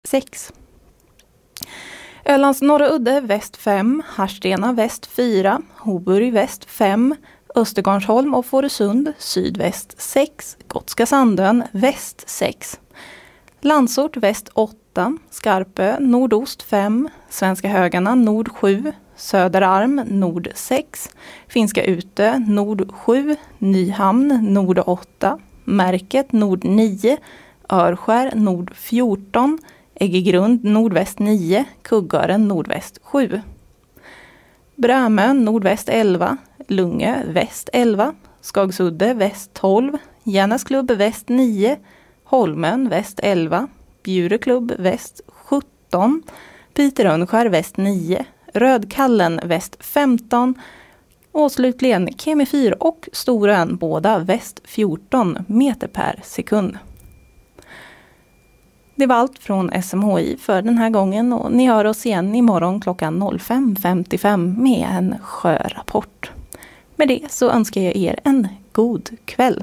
6. Ölands norra udde väst 5, Harstena väst 4, Hoburg väst 5, Östergarnsholm och Fårösund sydväst 6, Gotska Sandön väst 6. Landsort väst 8, Skarpö nordost 5, Svenska Högarna nord 7, Söderarm nord 6, Finska Utö nord 7, Nyhamn nord 8, Märket nord 9, Örskär nord 14, Äggegrund nordväst 9, Kuggören nordväst 7. Brömön nordväst 11, Lungö väst 11, Skagsudde väst 12, Järnäsklubb väst 9, Holmön väst 11, Bjureklubb väst 17, Piterönskär väst 9, Rödkallen väst 15 och slutligen Kemifyr och Storön båda väst 14 meter per sekund. Det var allt från SMHI för den här gången och ni hör oss igen imorgon klockan 05.55 med en sjörapport. Med det så önskar jag er en god kväll.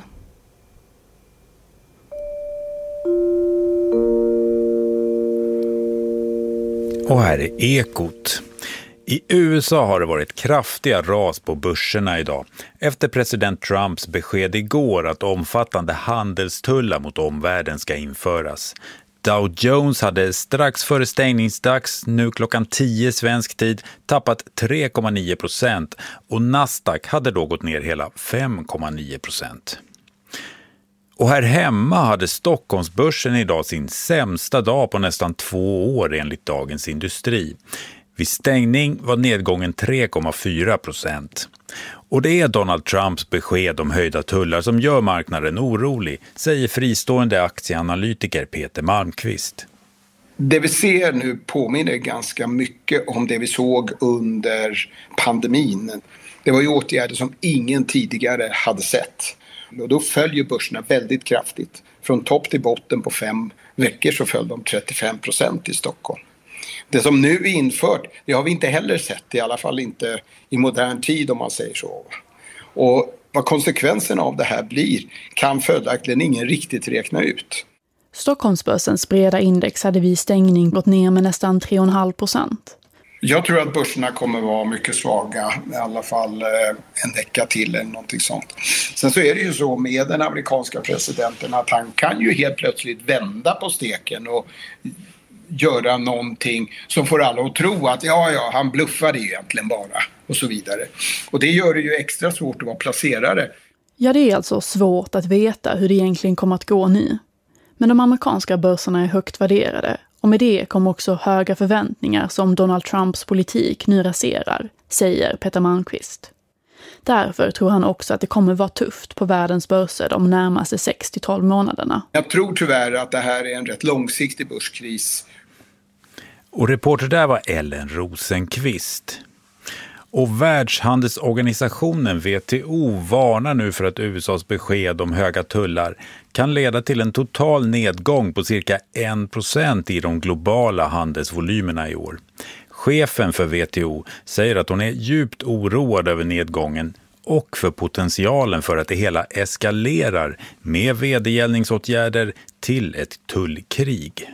Och här är Ekot. I USA har det varit kraftiga ras på börserna idag efter president Trumps besked igår att omfattande handelstullar mot omvärlden ska införas. Dow Jones hade strax före stängningsdags, nu klockan 10 svensk tid, tappat 3,9% och Nasdaq hade då gått ner hela 5,9%. Och här hemma hade Stockholmsbörsen idag sin sämsta dag på nästan 2 år enligt Dagens Industri. Vid stängning var nedgången 3,4%. Och det är Donald Trumps besked om höjda tullar som gör marknaden orolig, säger fristående aktieanalytiker Peter Malmqvist. Det vi ser nu påminner ganska mycket om det vi såg under pandemin. Det var ju åtgärder som ingen tidigare hade sett. Och då följer börserna väldigt kraftigt. Från topp till botten på 5 veckor så föll de 35% i Stockholm. Det som nu är infört, det har vi inte heller sett, i alla fall inte i modern tid om man säger så. Och vad konsekvenserna av det här blir kan följaktligen ingen riktigt räkna ut. Stockholmsbörsens breda index hade vid stängning gått ner med nästan 3,5%. Jag tror att börserna kommer vara mycket svaga, i alla fall en vecka till eller någonting sånt. Sen så är det ju så med den amerikanska presidenten att han kan ju helt plötsligt vända på steken och göra någonting som får alla att tro att han bluffade egentligen bara och så vidare. Och det gör det ju extra svårt att vara placerare. Ja, det är alltså svårt att veta hur det egentligen kommer att gå nu. Men de amerikanska börserna är högt värderade och med det kommer också höga förväntningar som Donald Trumps politik nu raserar, säger Peter Malmqvist. Därför tror han också att det kommer vara tufft på världens börser de närmaste 6-12 månaderna. Jag tror tyvärr att det här är en rätt långsiktig börskris. Och reporter där var Ellen Rosenqvist. Och Världshandelsorganisationen WTO varnar nu för att USAs besked om höga tullar kan leda till en total nedgång på cirka 1% i de globala handelsvolymerna i år. Chefen för WTO säger att hon är djupt oroad över nedgången och för potentialen för att det hela eskalerar med vedergällningsåtgärder till ett tullkrig.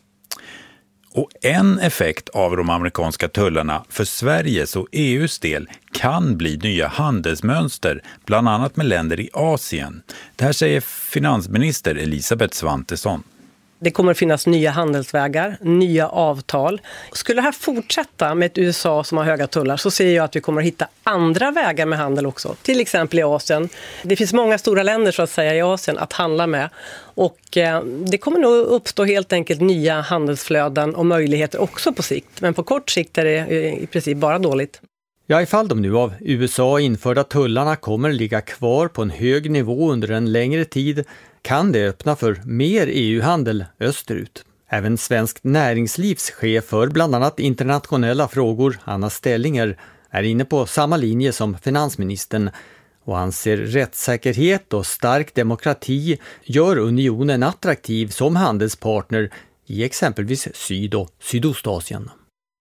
Och en effekt av de amerikanska tullarna för Sveriges och EUs del kan bli nya handelsmönster, bland annat med länder i Asien. Det här säger finansminister Elisabeth Svantesson. Det kommer att finnas nya handelsvägar, nya avtal. Skulle det här fortsätta med ett USA som har höga tullar så ser jag att vi kommer att hitta andra vägar med handel också. Till exempel i Asien. Det finns många stora länder så att säga i Asien att handla med. Och det kommer nog uppstå helt enkelt nya handelsflöden och möjligheter också på sikt. Men på kort sikt är det i princip bara dåligt. Ja, ifall de nu av USA införda tullarna kommer ligga kvar på en hög nivå under en längre tid kan det öppna för mer EU-handel österut. Även Svenskt Näringslivs chef för bland annat internationella frågor, Anna Stellinger, är inne på samma linje som finansministern och anser rättssäkerhet och stark demokrati gör unionen attraktiv som handelspartner i exempelvis Syd- och Sydostasien.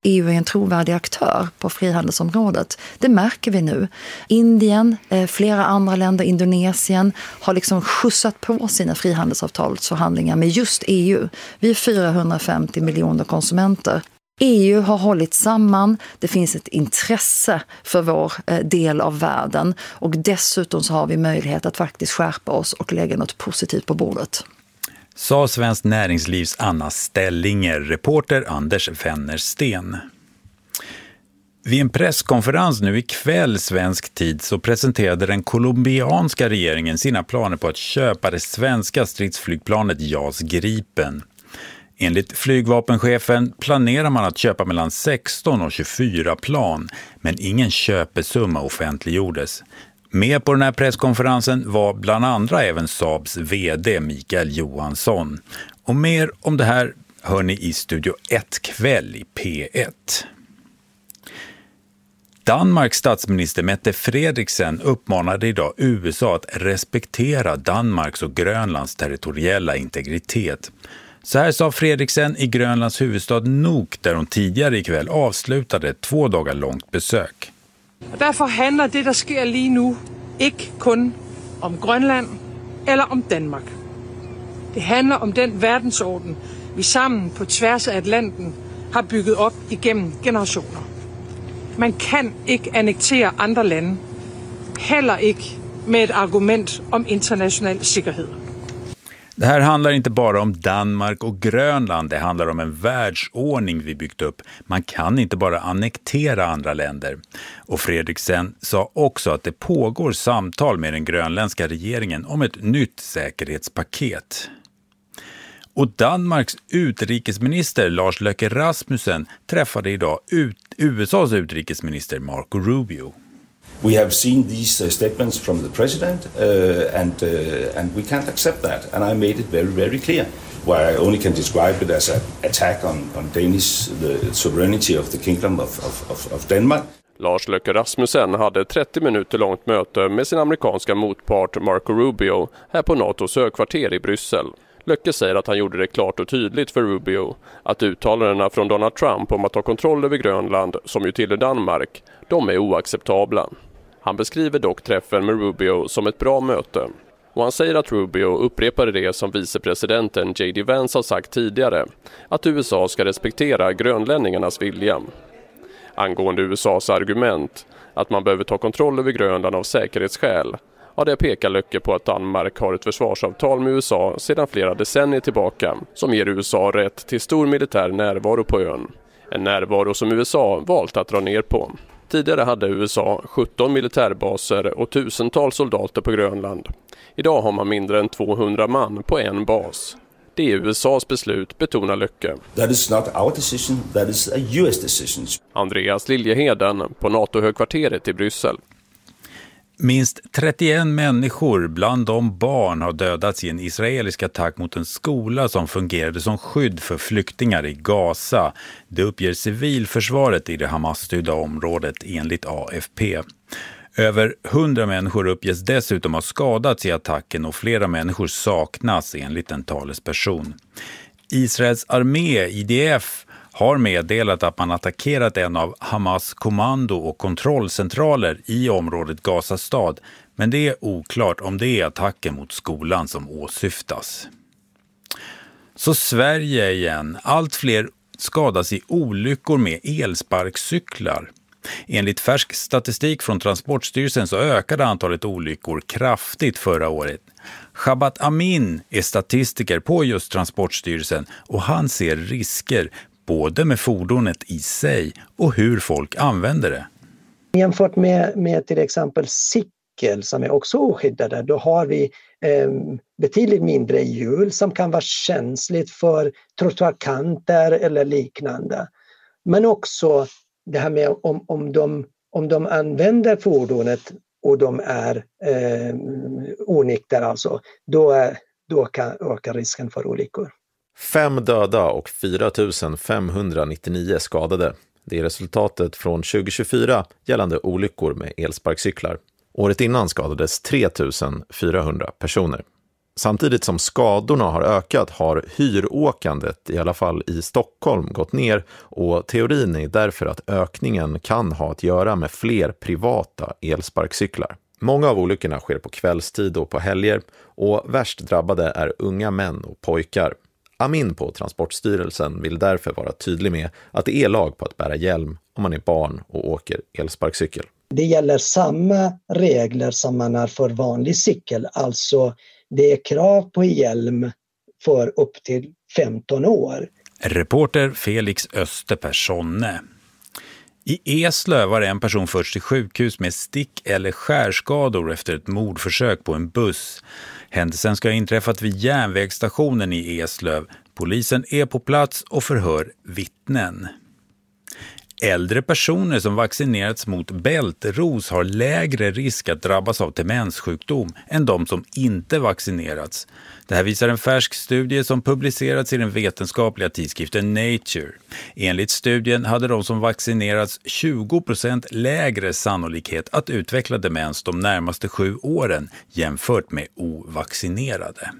EU är en trovärdig aktör på frihandelsområdet. Det märker vi nu. Indien, flera andra länder, Indonesien har liksom skjutsat på sina frihandelsavtalsförhandlingar med just EU. Vi är 450 miljoner konsumenter. EU har hållit samman, det finns ett intresse för vår del av världen och dessutom så har vi möjlighet att faktiskt skärpa oss och lägga något positivt på bordet. Sa Svenskt Näringslivs Anna Stellinger, reporter Anders Wennersten. Vid en presskonferens nu ikväll svensk tid så presenterade den colombianska regeringen sina planer på att köpa det svenska stridsflygplanet JAS Gripen. Enligt flygvapenchefen planerar man att köpa mellan 16 och 24 plan, men ingen köpesumma offentliggjordes. Med på den här presskonferensen var bland andra även Saabs vd Mikael Johansson. Och mer om det här hör ni i Studio 1 kväll i P1. Danmarks statsminister Mette Frederiksen uppmanade idag USA att respektera Danmarks och Grönlands territoriella integritet. Så här sa Frederiksen i Grönlands huvudstad Nuuk, där hon tidigare ikväll avslutade ett 2 dagar långt besök. Därför handlar det, der sker lige nu, ikke kun om Grönland eller om Danmark. Det handlar om den verdensorden, vi sammen på tværs af Atlanten har bygget op igennem generationer. Man kan ikke annektere andre lande, heller ikke med et argument om international sikkerhed. Det här handlar inte bara om Danmark och Grönland, det handlar om en världsordning vi byggt upp. Man kan inte bara annektera andra länder. Och Frederiksen sa också att det pågår samtal med den grönländska regeringen om ett nytt säkerhetspaket. Och Danmarks utrikesminister Lars Løkke Rasmussen träffade idag USAs utrikesminister Marco Rubio. We have seen these statements from the president, and we can't accept that. And I made it very, very clear. Where I only can describe it as an attack on Danish the sovereignty of the kingdom of Denmark. Lars Løkke Rasmussen hade 30 minuter långt möte med sin amerikanska motpart Marco Rubio här på NATOs högkvarter i Bryssel. Løkke säger att han gjorde det klart och tydligt för Rubio att uttalandena från Donald Trump om att ta kontroll över Grönland, som ju tillhör Danmark, de är oacceptabla. Han beskriver dock träffen med Rubio som ett bra möte. Och han säger att Rubio upprepade det som vicepresidenten J.D. Vance har sagt tidigare, att USA ska respektera grönlänningarnas vilja. Angående USAs argument att man behöver ta kontroll över Grönland av säkerhetsskäl, ja, det pekar Løkke på att Danmark har ett försvarsavtal med USA sedan flera decennier tillbaka som ger USA rätt till stor militär närvaro på ön. En närvaro som USA valt att dra ner på. Tidigare hade USA 17 militärbaser och tusentals soldater på Grönland. Idag har man mindre än 200 man på en bas. Det är USAs beslut, betonar Løkke. That is not our decision, that is a US decision. Andreas Liljeheden på NATO-högkvarteret i Bryssel. Minst 31 människor, bland dem barn, har dödats i en israelisk attack mot en skola som fungerade som skydd för flyktingar i Gaza. Det uppger civilförsvaret i det Hamas-styrda området enligt AFP. Över 100 människor uppges dessutom ha skadats i attacken och flera människor saknas enligt en talesperson. Israels armé, IDF, har meddelat att man attackerat en av Hamas kommando- och kontrollcentraler i området Gaza stad, men det är oklart om det är attacken mot skolan som åsyftas. Så Sverige igen. Allt fler skadas i olyckor med elsparkcyklar. Enligt färsk statistik från Transportstyrelsen så ökade antalet olyckor kraftigt förra året. Shabat Amin är statistiker på just Transportstyrelsen och han ser risker både med fordonet i sig och hur folk använder det. Jämfört med till exempel cykel som är också oskyddade, då har vi betydligt mindre hjul som kan vara känsligt för trottoarkanter eller liknande. Men också det här med om de använder fordonet och de är onykter, alltså, då kan öka risken för olyckor. 5 döda och 4 599 skadade. Det är resultatet från 2024 gällande olyckor med elsparkcyklar. Året innan skadades 3 400 personer. Samtidigt som skadorna har ökat har hyråkandet, i alla fall i Stockholm, gått ner och teorin är därför att ökningen kan ha att göra med fler privata elsparkcyklar. Många av olyckorna sker på kvällstid och på helger och värst drabbade är unga män och pojkar. Amin på Transportstyrelsen vill därför vara tydlig med att det är lag på att bära hjälm om man är barn och åker elsparkcykel. Det gäller samma regler som man har för vanlig cykel, alltså det är krav på hjälm för upp till 15 år. Reporter Felix Österpersonne. I Eslöv var en person först till sjukhus med stick- eller skärskador efter ett mordförsök på en buss. Händelsen ska ha inträffat vid järnvägsstationen i Eslöv. Polisen är på plats och förhör vittnen. Äldre personer som vaccinerats mot bältros har lägre risk att drabbas av demenssjukdom än de som inte vaccinerats. Det här visar en färsk studie som publicerats i den vetenskapliga tidskriften Nature. Enligt studien hade de som vaccinerats 20% lägre sannolikhet att utveckla demens de närmaste 7 åren jämfört med ovaccinerade.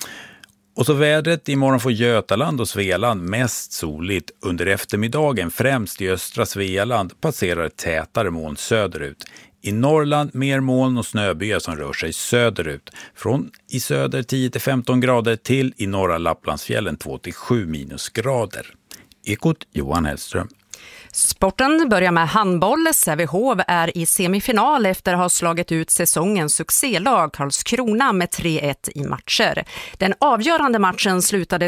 Och så vädret: imorgon får Götaland och Svealand mest soligt. Under eftermiddagen främst i östra Svealand passerar tätare moln söderut. I Norrland mer moln och snöbyar som rör sig söderut. Från i söder 10-15 grader till i norra Lapplandsfjällen 2-7 minusgrader. Ekot Johan Hellström. Sporten börjar med handboll. Sävehof är i semifinal efter att ha slagit ut säsongens succélag Karlskrona med 3-1 i matcher. Den avgörande matchen slutade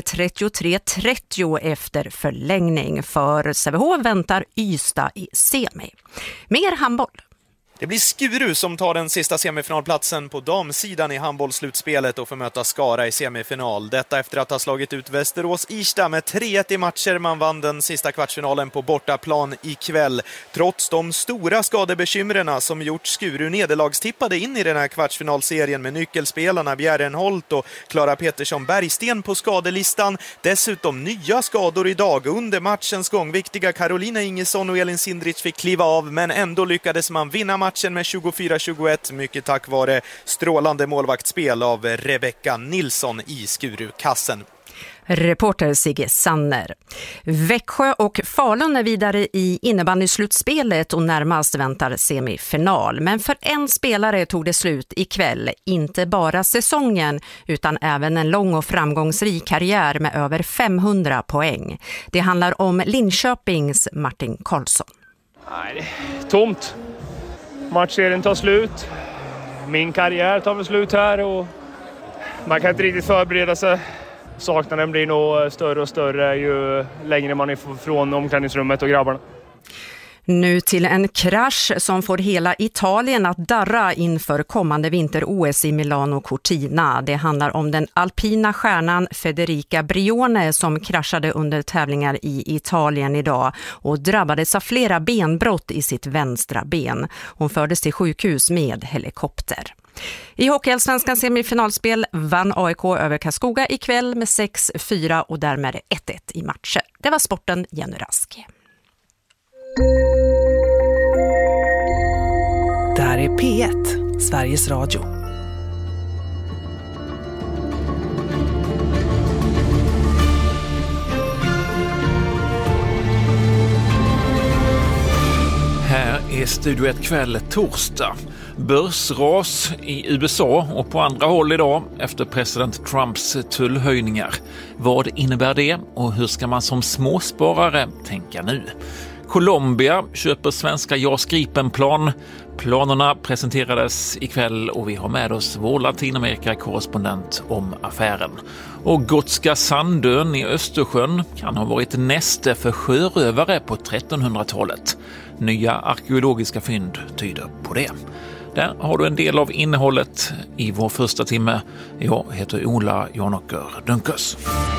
33-30 efter förlängning. För Sävehof väntar Ystad i semi. Mer handboll. Det blir Skuru som tar den sista semifinalplatsen på damsidan i handbollsslutspelet och får möta Skara i semifinal. Detta efter att ha slagit ut Västerås-Irsta med 3-1 i matcher. Man vann den sista kvartsfinalen på bortaplan ikväll. Trots de stora skadebekymrena som gjort Skuru nederlagstippade in i den här kvartsfinalserien med nyckelspelarna Bjärren Holt och Klara Petersson Bergsten på skadelistan. Dessutom nya skador idag. Under matchens gång viktiga Carolina Ingesson och Elin Sindrich fick kliva av, men ändå lyckades man vinna matchen med 24-21, mycket tack vare strålande målvaktsspel av Rebecca Nilsson i Skurukassen. Reporter Sigge Sanner. Växjö och Falun är vidare i innebandyslutspelet och närmast väntar semifinal. Men för en spelare tog det slut ikväll. Inte bara säsongen utan även en lång och framgångsrik karriär med över 500 poäng. Det handlar om Linköpings Martin Karlsson. Nej, det är tomt. Matchserien tar slut. Min karriär tar väl slut här och man kan inte riktigt förbereda sig. Saknaden blir nog större och större ju längre man är från omklädningsrummet och grabbarna. Nu till en krasch som får hela Italien att darra inför kommande vinter-OS i Milano Cortina. Det handlar om den alpina stjärnan Federica Brione som kraschade under tävlingar i Italien idag och drabbades av flera benbrott i sitt vänstra ben. Hon fördes till sjukhus med helikopter. I Hockeyallsvenskans semifinalspel vann AIK över Karlskoga ikväll med 6-4 och därmed 1-1 i matcher. Det var sporten, Jenny Rask. Det här är P1, Sveriges Radio. Här är Studio 1 kväll torsdag. Börsras i USA och på andra håll idag efter president Trumps tullhöjningar. Vad innebär det och hur ska man som småsparare tänka nu? Colombia köper svenska JAS Gripen-plan. Planerna presenterades ikväll och vi har med oss vår Latinamerika-korrespondent om affären. Och Gotska Sandön i Östersjön kan ha varit näste för sjörövare på 1300-talet. Nya arkeologiska fynd tyder på det. Där har du en del av innehållet i vår första timme. Jag heter Ola Janåker Dunkers.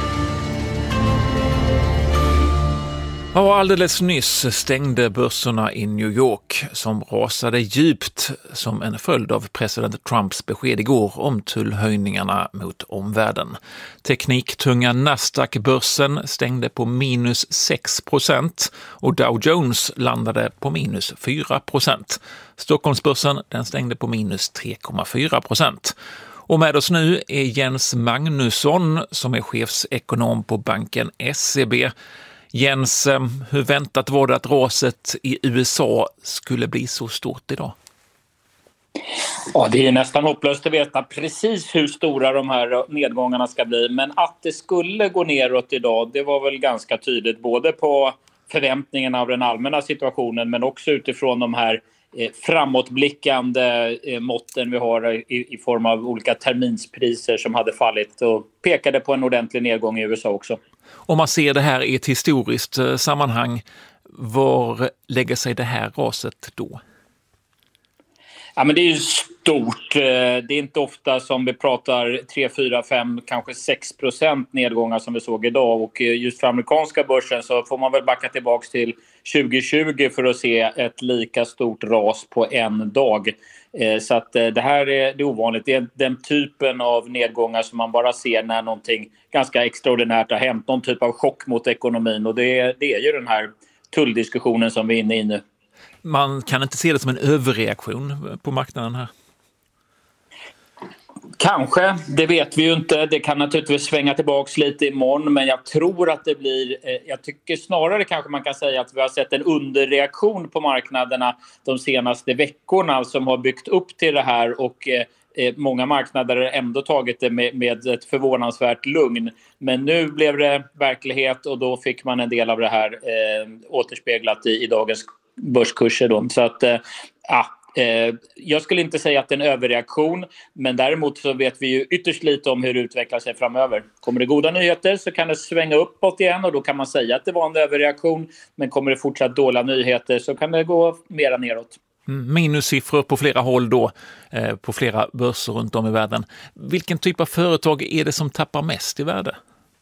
Ja, alldeles nyss stängde börserna i New York som rasade djupt som en följd av president Trumps besked igår om tullhöjningarna mot omvärlden. Tekniktunga Nasdaq-börsen stängde på minus 6% och Dow Jones landade på minus 4%. Stockholmsbörsen den stängde på minus 3,4%. Och med oss nu är Jens Magnusson som är chefsekonom på banken SEB. Jens, hur väntat var det att raset i USA skulle bli så stort idag? Ja, det är nästan hopplöst att veta precis hur stora de här nedgångarna ska bli. Men att det skulle gå neråt idag, det var väl ganska tydligt. Både på förväntningarna av den allmänna situationen men också utifrån de här framåtblickande måtten vi har i form av olika terminspriser som hade fallit och pekade på en ordentlig nedgång i USA också. Om man ser det här i ett historiskt sammanhang, var lägger sig det här raset då? Ja, men det är ju stort. Det är inte ofta som vi pratar 3, 4, 5, kanske 6% nedgångar som vi såg idag. Och just för amerikanska börsen så får man väl backa tillbaka till 2020 för att se ett lika stort ras på en dag. Så att det här är ovanligt. Det är den typen av nedgångar som man bara ser när någonting ganska extraordinärt har hänt. Någon typ av chock mot ekonomin. Och det är ju den här tulldiskussionen som vi är inne i nu. Man kan inte se det som en överreaktion på marknaden här? Kanske, det vet vi ju inte. Det kan naturligtvis svänga tillbaka lite imorgon, men jag tror att det blir... Jag tycker snarare kanske man kan säga att vi har sett en underreaktion på marknaderna de senaste veckorna som har byggt upp till det här och många marknader har ändå tagit det med ett förvånansvärt lugn. Men nu blev det verklighet och då fick man en del av det här återspeglat i dagens börskurser då. Så att jag skulle inte säga att det är en överreaktion, men däremot så vet vi ju ytterst lite om hur det utvecklar sig framöver. Kommer det goda nyheter så kan det svänga uppåt igen och då kan man säga att det var en överreaktion, men kommer det fortsatt dåliga nyheter så kan det gå mera neråt. Minussiffror på flera håll då, på flera börser runt om i världen. Vilken typ av företag är det som tappar mest i värde?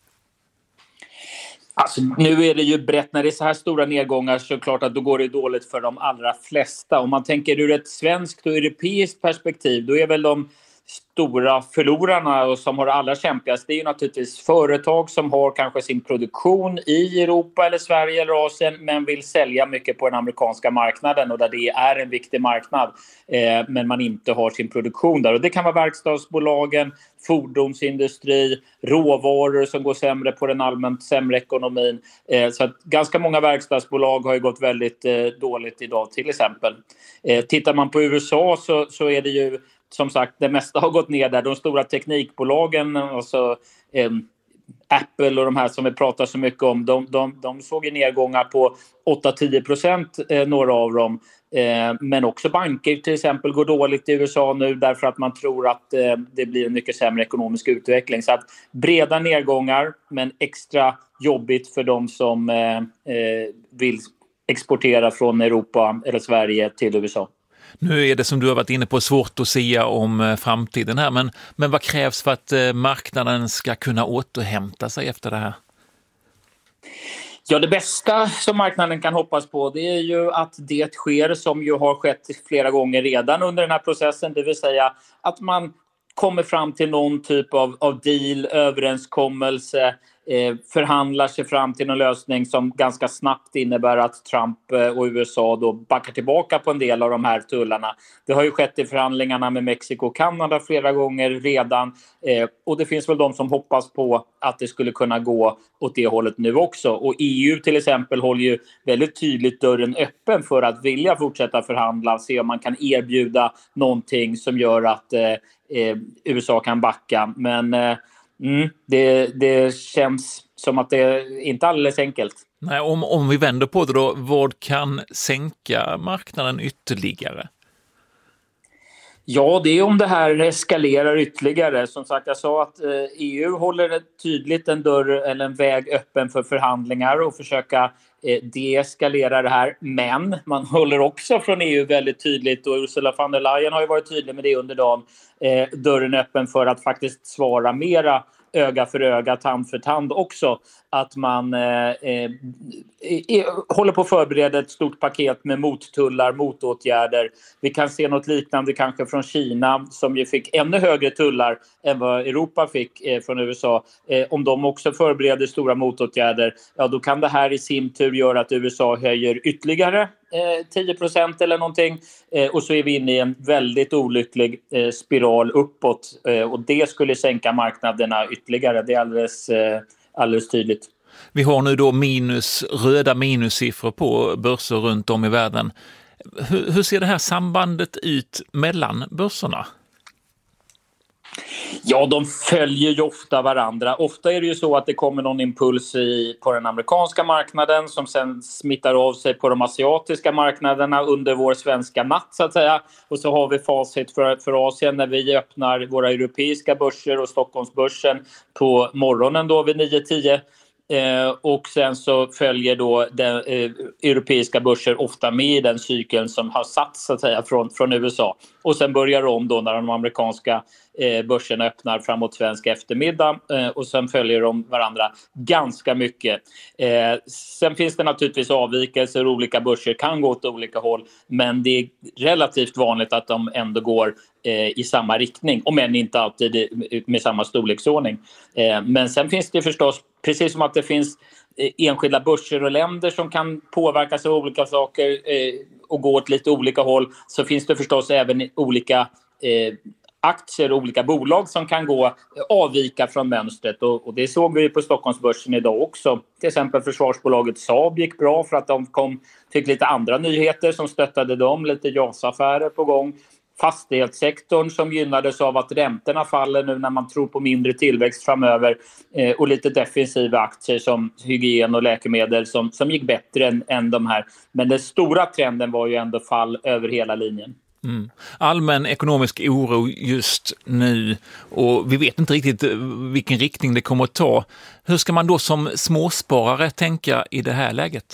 Alltså, nu är det ju brett. När det är så här stora nedgångar så är det klart att då går det dåligt för de allra flesta. Om man tänker ur ett svenskt och europeiskt perspektiv, då är väl de stora förlorarna och som har det allra kämpigast, det är ju naturligtvis företag som har kanske sin produktion i Europa eller Sverige eller Asien men vill sälja mycket på den amerikanska marknaden och där det är en viktig marknad men man inte har sin produktion där. Och det kan vara verkstadsbolagen, fordonsindustri, råvaror som går sämre på den allmänt sämre ekonomin. Så att ganska många verkstadsbolag har ju gått väldigt dåligt idag till exempel. Tittar man på USA så är det ju som sagt, det mesta har gått ner där. De stora teknikbolagen, alltså Apple och de här som vi pratar så mycket om, de såg ju nedgångar på 8-10%, några av dem. Men också banker till exempel går dåligt i USA nu därför att man tror att det blir en mycket sämre ekonomisk utveckling. Så att breda nedgångar, men extra jobbigt för de som vill exportera från Europa eller Sverige till USA. Nu är det som du har varit inne på svårt att säga om framtiden här, men vad krävs för att marknaden ska kunna återhämta sig efter det här? Ja, det bästa som marknaden kan hoppas på det är ju att det sker som ju har skett flera gånger redan under den här processen, det vill säga att man kommer fram till någon typ av deal, överenskommelse, förhandlar sig fram till en lösning som ganska snabbt innebär att Trump och USA då backar tillbaka på en del av de här tullarna. Det har ju skett i förhandlingarna med Mexiko och Kanada flera gånger redan och det finns väl de som hoppas på att det skulle kunna gå åt det hållet nu också. Och EU till exempel håller ju väldigt tydligt dörren öppen för att vilja fortsätta förhandla, se om man kan erbjuda någonting som gör att USA kan backa. Men det känns som att det inte är alldeles enkelt. Nej, om vi vänder på det då, vad kan sänka marknaden ytterligare? Ja, det är om det här eskalerar ytterligare. Som sagt, jag sa att EU håller tydligt en dörr eller en väg öppen för förhandlingar och försöka deeskalera det här. Men man håller också från EU väldigt tydligt, och Ursula von der Leyen har ju varit tydlig med det under dagen, dörren öppen för att faktiskt svara mera öga för öga, tand för tand också. Att man håller på att förbereda ett stort paket med mottullar, motåtgärder. Vi kan se något liknande kanske från Kina som ju fick ännu högre tullar än vad Europa fick från USA. Om de också förbereder stora motåtgärder, ja då kan det här i sin tur göra att USA höjer ytterligare 10% eller någonting. Och så är vi inne i en väldigt olycklig spiral uppåt. Och det skulle sänka marknaderna ytterligare. Det är alldeles tydligt. Vi har nu då röda minussiffror på börser runt om i världen. Hur ser det här sambandet ut mellan börserna? Ja, de följer ju ofta varandra. Ofta är det ju så att det kommer någon impuls på den amerikanska marknaden som sen smittar av sig på de asiatiska marknaderna under vår svenska natt så att säga. Och så har vi facit för Asien när vi öppnar våra europeiska börser och Stockholmsbörsen på morgonen då vid 9-10. Och sen så följer då den europeiska börser ofta med i den cykeln som har satt så att säga från USA. Och sen börjar de då när de amerikanska börserna öppnar framåt svensk eftermiddag och sen följer de varandra ganska mycket. Sen finns det naturligtvis avvikelser, olika börser kan gå åt olika håll, men det är relativt vanligt att de ändå går i samma riktning, om än inte alltid med samma storleksordning. Men sen finns det förstås, precis som att det finns enskilda börser och länder som kan påverkas av olika saker och gå åt lite olika håll, så finns det förstås även olika aktier och olika bolag som kan avvika från mönstret. Och det såg vi på Stockholmsbörsen idag också. Till exempel försvarsbolaget Saab gick bra för att de fick lite andra nyheter som stöttade dem, lite JAS-affärer på gång. Fastighetssektorn som gynnades av att räntorna faller nu när man tror på mindre tillväxt framöver och lite defensiva aktier som hygien och läkemedel som gick bättre än de här. Men den stora trenden var ju ändå fall över hela linjen. Mm. Allmän ekonomisk oro just nu och vi vet inte riktigt vilken riktning det kommer att ta. Hur ska man då som småsparare tänka i det här läget?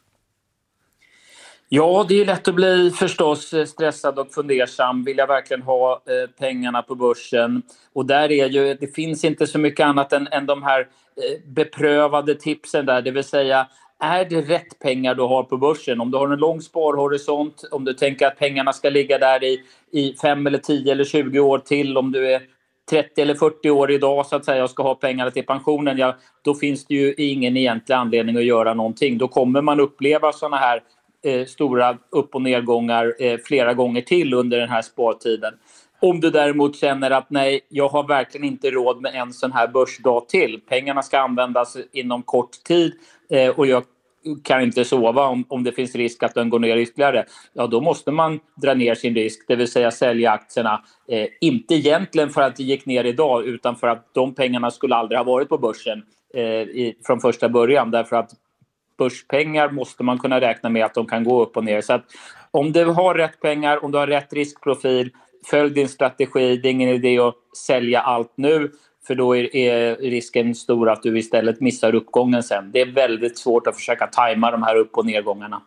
Ja, det är lätt att bli förstås stressad och fundersam. Vill jag verkligen ha pengarna på börsen? Och där är det finns inte så mycket annat än de här beprövade tipsen där. Det vill säga, är det rätt pengar du har på börsen? Om du har en lång sparhorisont, om du tänker att pengarna ska ligga där i 5 eller 10 eller 20 år till, om du är 30 eller 40 år idag så att säga och ska ha pengarna till pensionen, ja, då finns det ju ingen egentlig anledning att göra någonting. Då kommer man uppleva sådana här stora upp- och nedgångar flera gånger till under den här spartiden. Om du däremot känner att nej, jag har verkligen inte råd med en sån här börsdag till. Pengarna ska användas inom kort tid och jag kan inte sova om det finns risk att den går ner ytterligare. Ja, då måste man dra ner sin risk, det vill säga sälja aktierna. Inte egentligen för att det gick ner idag utan för att de pengarna skulle aldrig ha varit på börsen från första början. Därför att börspengar måste man kunna räkna med att de kan gå upp och ner. Så att om du har rätt pengar, om du har rätt riskprofil, följ din strategi. Det är ingen idé att sälja allt nu, för då är risken stor att du istället missar uppgången sen. Det är väldigt svårt att försöka tajma de här upp- och nedgångarna.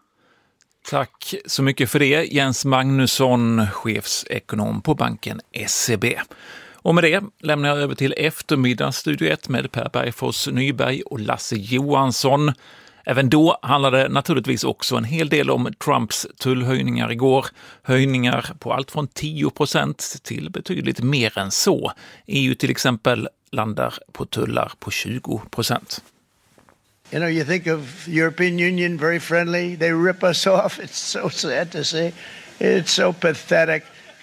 Tack så mycket för det, Jens Magnusson, chefsekonom på banken SEB. Och med det lämnar jag över till eftermiddagsstudio 1 med Per Bergfors Nyberg och Lasse Johansson. Även då handlade naturligtvis också en hel del om Trumps tullhöjningar igår. Höjningar på allt från 10% till betydligt mer än så. EU till exempel landar på tullar på 20%. You know, you think of European Union, very friendly. They rip us off. It's so sad to see. It's so pathetic.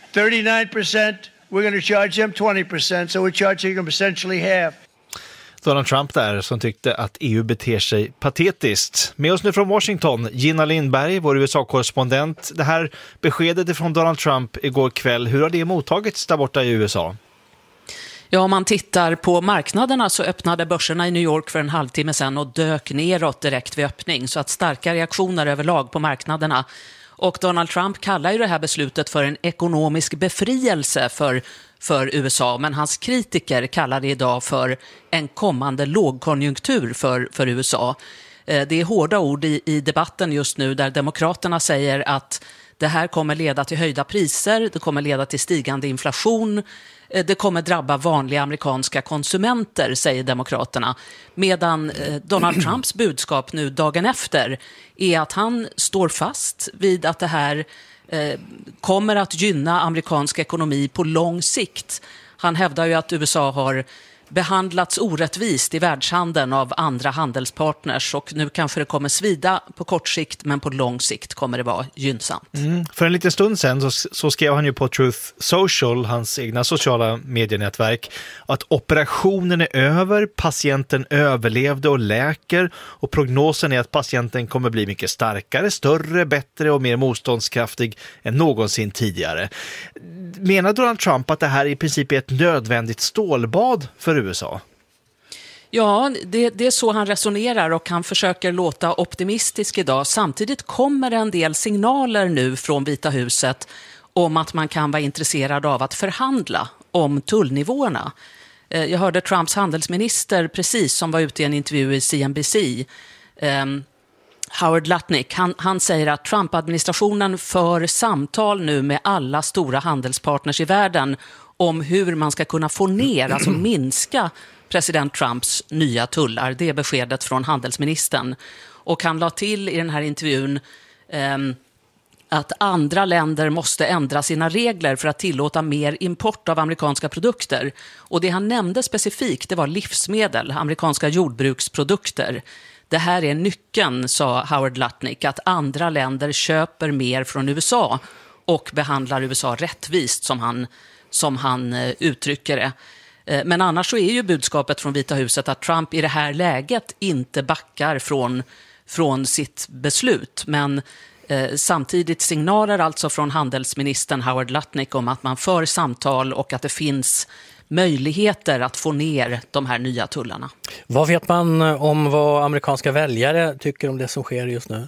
39%, we're going to charge them 20%, so we're charging them essentially half. Donald Trump där som tyckte att EU beter sig patetiskt. Med oss nu från Washington, Gina Lindberg, vår USA-korrespondent. Det här beskedet från Donald Trump igår kväll, hur har det mottagits där borta i USA? Ja, om man tittar på marknaderna så öppnade börserna i New York för en halvtimme sedan och dök neråt direkt vid öppning. Så att starka reaktioner överlag på marknaderna. Och Donald Trump kallar ju det här beslutet för en ekonomisk befrielse för USA. Men hans kritiker kallar det idag för en kommande lågkonjunktur för USA. Det är hårda ord i debatten just nu där demokraterna säger att det här kommer leda till höjda priser, det kommer leda till stigande inflation, det kommer drabba vanliga amerikanska konsumenter, säger demokraterna. Medan Donald Trumps budskap nu dagen efter är att han står fast vid att det här kommer att gynna amerikansk ekonomi på lång sikt. Han hävdar ju att USA har behandlats orättvist i världshandeln av andra handelspartners, och nu kanske det kommer svida på kort sikt, men på lång sikt kommer det vara gynnsamt. För en liten stund sedan så skrev han ju på Truth Social, hans egna sociala medienätverk, att operationen är över, patienten överlevde och läker, och prognosen är att patienten kommer bli mycket starkare, större, bättre och mer motståndskraftig än någonsin tidigare. Menar Donald Trump att det här i princip är ett nödvändigt stålbad för USA? Ja, det är så han resonerar, och han försöker låta optimistisk idag. Samtidigt kommer det en del signaler nu från Vita huset om att man kan vara intresserad av att förhandla om tullnivåerna. Jag hörde Trumps handelsminister precis som var ute i en intervju i CNBC, Howard Lutnick, han säger att Trump-administrationen för samtal nu med alla stora handelspartners i världen om hur man ska kunna få ner, alltså minska president Trumps nya tullar. Det är beskedet från handelsministern. Och han la till i den här intervjun att andra länder måste ändra sina regler för att tillåta mer import av amerikanska produkter. Och det han nämnde specifikt, det var livsmedel, amerikanska jordbruksprodukter. Det här är nyckeln, sa Howard Lutnick, att andra länder köper mer från USA och behandlar USA rättvist, som han uttrycker det. Men annars så är ju budskapet från Vita huset att Trump i det här läget inte backar från sitt beslut. Men samtidigt signaler alltså från handelsministern Howard Lutnick om att man för samtal och att det finns möjligheter att få ner de här nya tullarna. Vad vet man om vad amerikanska väljare tycker om det som sker just nu?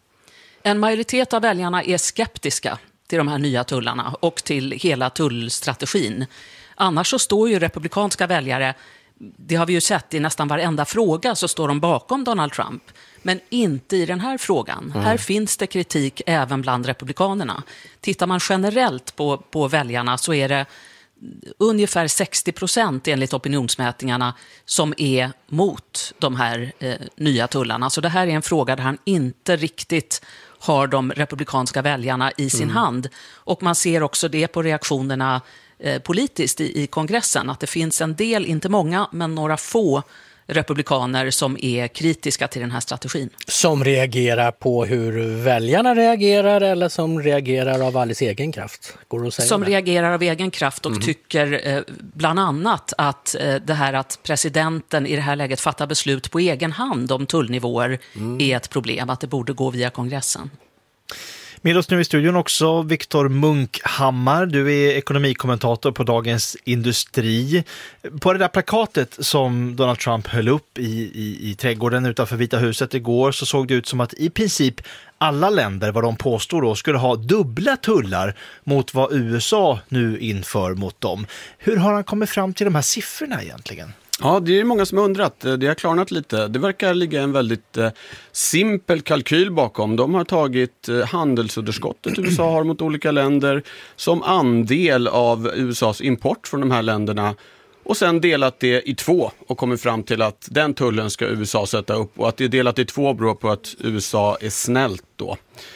En majoritet av väljarna är skeptiska till de här nya tullarna och till hela tullstrategin. Annars så står ju republikanska väljare, det har vi ju sett i nästan varenda fråga, så står de bakom Donald Trump. Men inte i den här frågan. Här finns det kritik även bland republikanerna. Tittar man generellt på väljarna så är det ungefär 60% enligt opinionsmätningarna som är mot de här nya tullarna. Så det här är en fråga där han inte riktigt har de republikanska väljarna i sin hand. Och man ser också det på reaktionerna politiskt i kongressen, att det finns en del, inte många, men några få republikaner som är kritiska till den här strategin. Som reagerar på hur väljarna reagerar, eller som reagerar av alldeles egen kraft? Går det att säga som det? Reagerar av egen kraft och tycker bland annat att det här att presidenten i det här läget fattar beslut på egen hand om tullnivåer är ett problem, att det borde gå via kongressen. Med oss nu i studion också Viktor Munkhammar, du är ekonomikommentator på Dagens Industri. På det där plakatet som Donald Trump höll upp i trädgården utanför Vita huset igår, så såg det ut som att i princip alla länder, vad de påstår då, skulle ha dubbla tullar mot vad USA nu inför mot dem. Hur har han kommit fram till de här siffrorna egentligen? Ja, det är många som har undrat. Det har klarnat lite. Det verkar ligga en väldigt simpel kalkyl bakom. De har tagit handelsunderskottet USA har mot olika länder som andel av USAs import från de här länderna, och sen delat det i två och kommit fram till att den tullen ska USA sätta upp, och att det är delat i två beror på att USA är snällt då.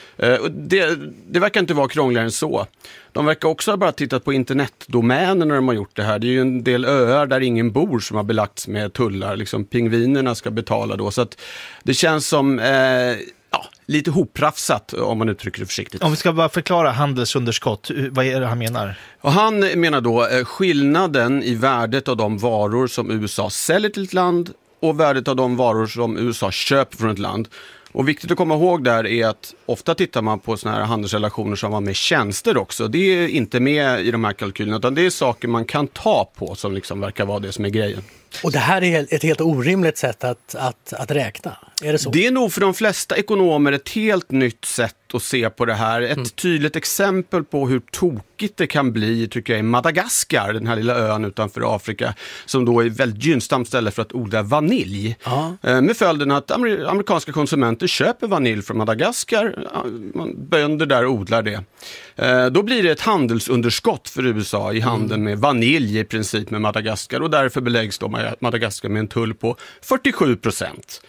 Det verkar inte vara krångligare än så. De verkar också ha bara tittat på internetdomäner när de har gjort det här. Det är ju en del öar där ingen bor som har belagts med tullar. Liksom pingvinerna ska betala då. Så att det känns som lite hoprafsat, om man uttrycker det försiktigt. Om vi ska bara förklara handelsunderskott, vad är det han menar? Och han menar då skillnaden i värdet av de varor som USA säljer till ett land och värdet av de varor som USA köper från ett land. Och viktigt att komma ihåg där är att ofta tittar man på såna här handelsrelationer som har med tjänster också. Det är inte med i de här kalkylerna, utan det är saker man kan ta på som liksom verkar vara det som är grejen. Och det här är ett helt orimligt sätt att räkna. Är det så? Det är nog för de flesta ekonomer ett helt nytt sätt att se på det här. Ett tydligt exempel på hur tokigt det kan bli tycker jag är Madagaskar, den här lilla ön utanför Afrika, som då är ett väldigt gynnsamt ställe för att odla vanilj. Med följden att amerikanska konsumenter köper vanilj från Madagaskar, bönder där odlar det. Då blir det ett handelsunderskott för USA i handeln med vanilj i princip med Madagaskar, och därför beläggs då Madagaskar med en tull på 47%.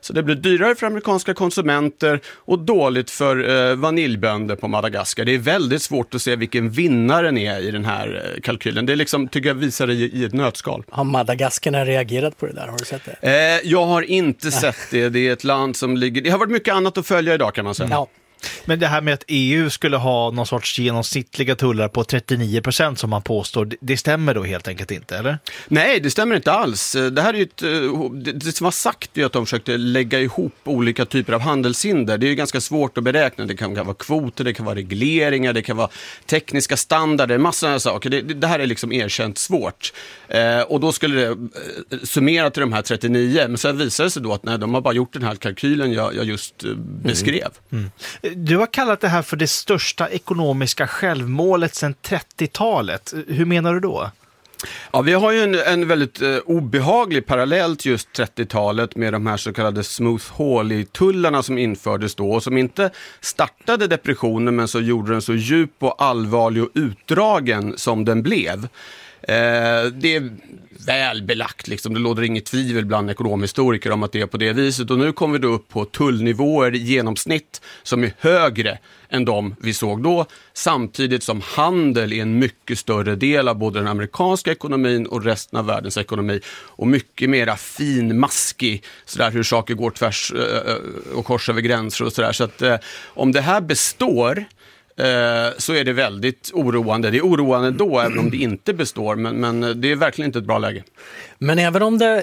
Så det blir dyrare för amerikanska konsumenter och dåligt för vaniljbönder på Madagaskar. Det är väldigt svårt att se vilken vinnaren är i den här kalkylen. Det är liksom, tycker jag, visar det i ett nötskal. Har Madagaskarna reagerat på det där? Har du sett det? Jag har inte sett det. Det är ett land som ligger... Det har varit mycket annat att följa idag, kan man säga. Ja. Men det här med att EU skulle ha någon sorts genomsnittliga tullar på 39% som man påstår, det stämmer då helt enkelt inte, eller? Nej, det stämmer inte alls. Det här är ju det som var sagt är att de försökte lägga ihop olika typer av handelshinder. Det är ju ganska svårt att beräkna. Det kan vara kvoter, det kan vara regleringar, det kan vara tekniska standarder, massor av saker. Det här är liksom erkänt svårt. Och då skulle det summera till de här 39, men sen visade det sig då att nej, de har bara gjort den här kalkylen jag just beskrev. Du har kallat det här för det största ekonomiska självmålet sedan 30-talet. Hur menar du då? Ja, vi har ju en väldigt obehaglig parallell till just 30-talet med de här så kallade smooth hawley-tullarna som infördes då och som inte startade depressionen men så gjorde den så djup och allvarlig och utdragen som den blev. Det är väl belagt, liksom. Det låter inget tvivel bland ekonomhistoriker om att det är på det viset, och nu kommer vi då upp på tullnivåer i genomsnitt som är högre än de vi såg då, samtidigt som handel är en mycket större del av både den amerikanska ekonomin och resten av världens ekonomi och mycket mera finmaskig, sådär hur saker går tvärs och kors över gränser och sådär. Så att om det här består så är det väldigt oroande. Det är oroande då, även om det inte består, men det är verkligen inte ett bra läge. Men även om det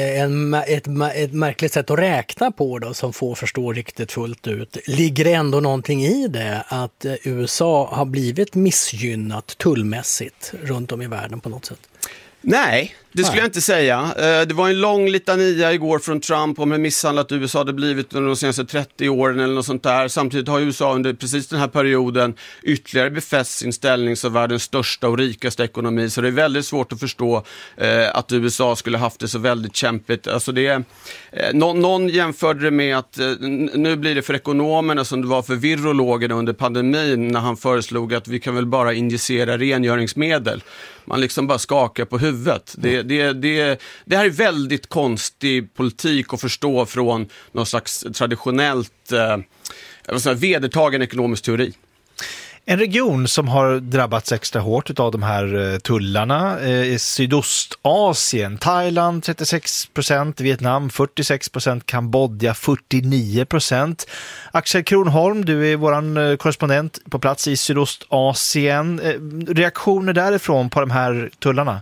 är ett märkligt sätt att räkna på då, som får förstå riktigt fullt ut, ligger det ändå någonting i det att USA har blivit missgynnat tullmässigt runt om i världen på något sätt? Nej, det skulle jag inte säga. Det var en lång litania igår från Trump om hur misshandlat USA hade blivit under de senaste 30 åren eller något sånt där. Samtidigt har USA under precis den här perioden ytterligare befäst sin ställning som världens största och rikaste ekonomi. Så det är väldigt svårt att förstå att USA skulle haft det så väldigt kämpigt. Alltså någon jämförde det med att nu blir det för ekonomerna som det var för virologerna under pandemin när han föreslog att vi kan väl bara injicera rengöringsmedel. Man liksom bara skakar på huvudet. Det här är väldigt konstig politik att förstå från någon slags traditionellt vedertagen ekonomisk teori. En region som har drabbats extra hårt av de här tullarna är Sydostasien. Thailand 36%, Vietnam 46%, Kambodja 49%. Axel Kronholm, du är våran korrespondent på plats i Sydostasien. Reaktioner därifrån på de här tullarna?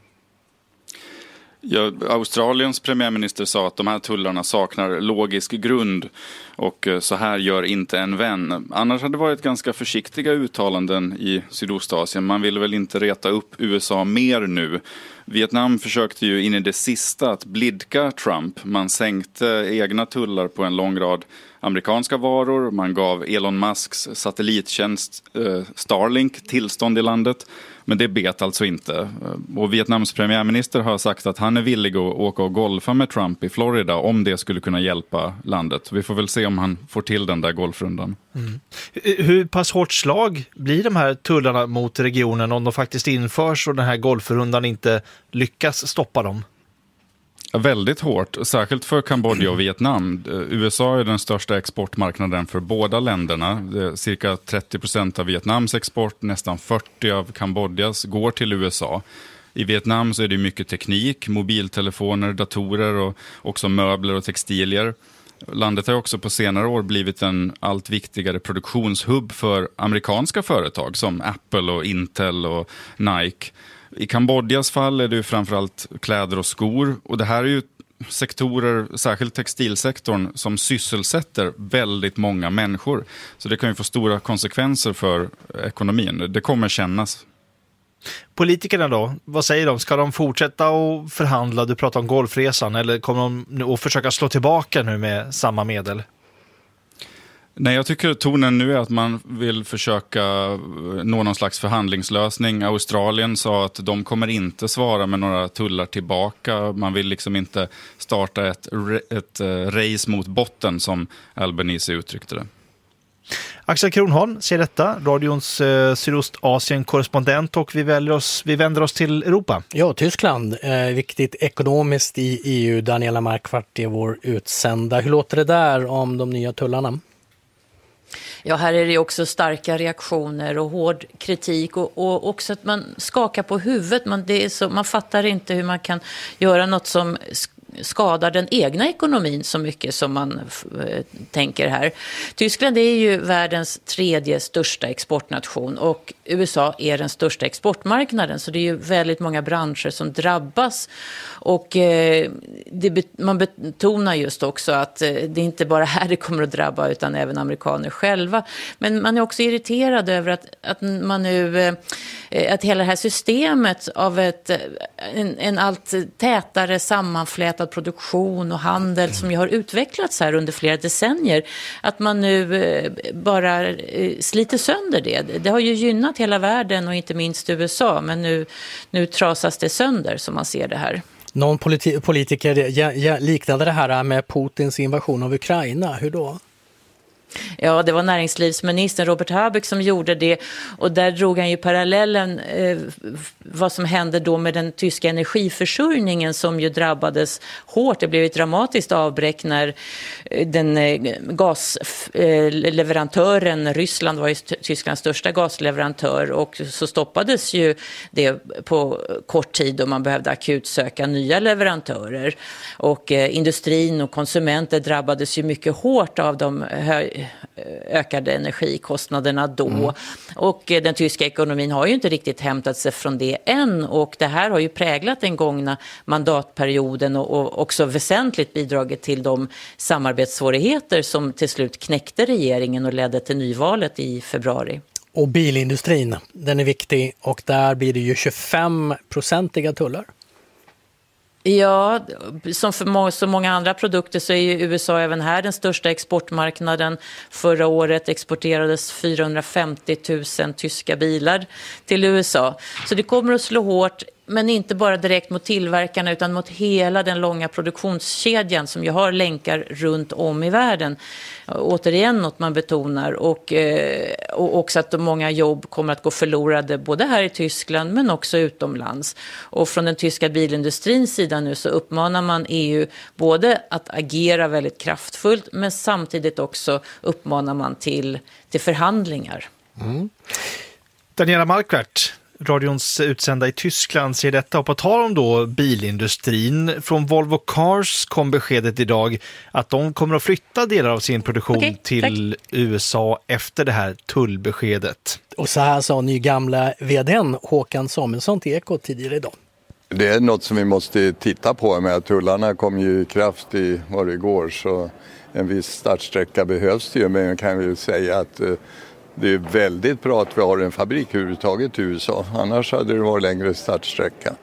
Ja, Australiens premiärminister sa att de här tullarna saknar logisk grund och så här gör inte en vän. Annars hade det varit ganska försiktiga uttalanden i Sydostasien. Man vill väl inte reta upp USA mer nu. Vietnam försökte ju in i det sista att blidka Trump. Man sänkte egna tullar på en lång rad amerikanska varor. Man gav Elon Musks satellittjänst Starlink tillstånd i landet. Men det bet alltså inte. Och Vietnams premiärminister har sagt att han är villig att åka och golfa med Trump i Florida om det skulle kunna hjälpa landet. Vi får väl se om han får till den där golfrundan. Mm. Hur pass hårt slag blir de här tullarna mot regionen om de faktiskt införs och den här golfrundan inte lyckas stoppa dem? Väldigt hårt, särskilt för Kambodja och Vietnam. USA är den största exportmarknaden för båda länderna. Cirka 30% av Vietnams export, nästan 40% av Kambodjas går till USA. I Vietnam så är det mycket teknik, mobiltelefoner, datorer och också möbler och textilier. Landet har också på senare år blivit en allt viktigare produktionshubb för amerikanska företag som Apple och Intel och Nike. I Kambodjas fall är det ju framförallt kläder och skor, och det här är ju sektorer, särskilt textilsektorn, som sysselsätter väldigt många människor. Så det kan ju få stora konsekvenser för ekonomin. Det kommer kännas. Politikerna då, vad säger de? Ska de fortsätta att förhandla? Du pratar om golfresan, eller kommer de att försöka slå tillbaka nu med samma medel? Nej, jag tycker tonen nu är att man vill försöka nå någon slags förhandlingslösning. Australien sa att de kommer inte svara med några tullar tillbaka. Man vill liksom inte starta ett race mot botten, som Albanese uttryckte det. Axel Kronholm ser detta, radions Sydostasien-korrespondent, och vi vänder oss till Europa. Ja, Tyskland, viktigt ekonomiskt i EU. Daniela Markvart är vår utsända. Hur låter det där om de nya tullarna? Ja, här är det också starka reaktioner och hård kritik och också att man skakar på huvudet. Man fattar inte hur man kan göra något som skadar den egna ekonomin så mycket som man tänker här. Tyskland är ju världens 3:e största exportnation och USA är den största exportmarknaden, så det är ju väldigt många branscher som drabbas. Och man betonar just också att det är inte bara här det kommer att drabba utan även amerikaner själva. Men man är också irriterad över att man nu att hela det här systemet av en allt tätare sammanflätad produktion och handel som ju har utvecklats här under flera decennier, att man nu bara sliter sönder det. Det har ju gynnat hela världen och inte minst USA, men nu trasas det sönder som man ser det här. Någon politiker liknade det här med Putins invasion av Ukraina. Hur då? Ja, det var näringslivsministern Robert Habeck som gjorde det, och där drog han ju parallellen vad som hände då med den tyska energiförsörjningen som ju drabbades hårt. Det blev ett dramatiskt avbräck när den gasleverantören, Ryssland var ju Tysklands största gasleverantör, och så stoppades ju det på kort tid och man behövde akut söka nya leverantörer. Och industrin och konsumenter drabbades ju mycket hårt av de ökade energikostnaderna då. Och den tyska ekonomin har ju inte riktigt hämtat sig från det än, och det här har ju präglat den gångna mandatperioden och också väsentligt bidragit till de samarbetssvårigheter som till slut knäckte regeringen och ledde till nyvalet i februari. Och bilindustrin, den är viktig, och där blir det ju 25-procentiga tullar. Ja, som för så många andra produkter så är ju USA även här den största exportmarknaden. Förra året exporterades 450 000 tyska bilar till USA. Så det kommer att slå hårt, men inte bara direkt mot tillverkarna utan mot hela den långa produktionskedjan som ju har länkar runt om i världen. Återigen något man betonar, och också att många jobb kommer att gå förlorade både här i Tyskland men också utomlands. Och från den tyska bilindustrins sida nu så uppmanar man EU både att agera väldigt kraftfullt, men samtidigt också uppmanar man till förhandlingar. Daniela Markvart, radions utsända i Tyskland, ser detta, och på tal om då bilindustrin, från Volvo Cars kom beskedet idag att de kommer att flytta delar av sin produktion till USA efter det här tullbeskedet. Och så här sa nygamla vdn Håkan Samuelsson till Ekot tidigare idag. Det är något som vi måste titta på, med att tullarna kom ju i kraft igår, så en viss startsträcka behövs det ju, men jag kan ju säga att det är väldigt bra att vi har en fabrik överhuvudtaget i USA. Annars hade det varit längre startsträcka.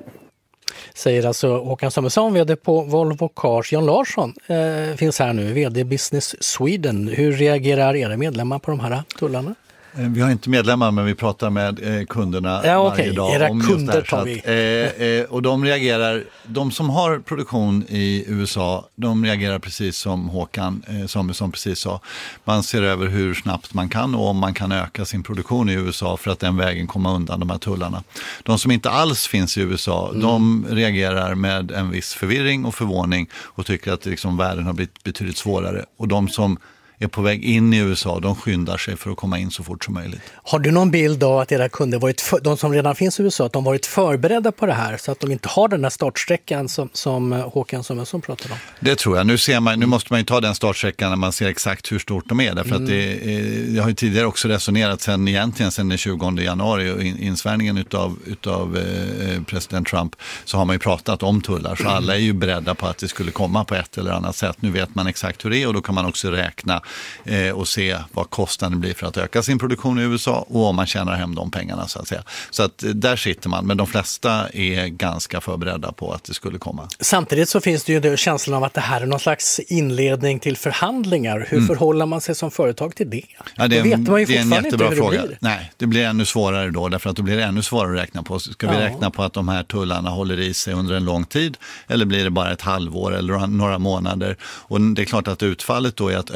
Säger alltså Håkan Samuelsson, vd på Volvo Cars. Jan Larsson finns här nu, vd Business Sweden. Hur reagerar era medlemmar på de här tullarna? Vi har inte medlemmar, men vi pratar med kunderna varje dag. Era om kunder just det här, tar vi. och de reagerar, de som har produktion i USA, de reagerar precis som Håkan Samuelsson precis sa. Man ser över hur snabbt man kan och om man kan öka sin produktion i USA för att den vägen komma undan de här tullarna. De som inte alls finns i USA, de reagerar med en viss förvirring och förvåning och tycker att liksom världen har blivit betydligt svårare. Och de som är på väg in i USA, de skyndar sig för att komma in så fort som möjligt. Har du någon bild av att era kunder, de som redan finns i USA, att de varit förberedda på det här så att de inte har den här startsträckan som Håkan Samuelsson pratade om? Det tror jag. Nu måste man ju ta den startsträckan när man ser exakt hur stort de är. Därför att det har ju tidigare också resonerat sen den 20 januari och insvärningen utav president Trump, så har man ju pratat om tullar. Så alla är ju beredda på att det skulle komma på ett eller annat sätt. Nu vet man exakt hur det är, och då kan man också räkna och se vad kostnaden blir för att öka sin produktion i USA och om man tjänar hem de pengarna, så att säga. Så att där sitter man, men de flesta är ganska förberedda på att det skulle komma. Samtidigt så finns det ju känslan av att det här är någon slags inledning till förhandlingar. Hur förhåller man sig som företag till det? Ja, det är en jättebra fråga. Blir. Nej, det blir ännu svårare då, därför att då blir det ännu svårare att räkna på. Ska vi räkna på att de här tullarna håller i sig under en lång tid, eller blir det bara ett halvår eller några månader? Och det är klart att utfallet då är att öka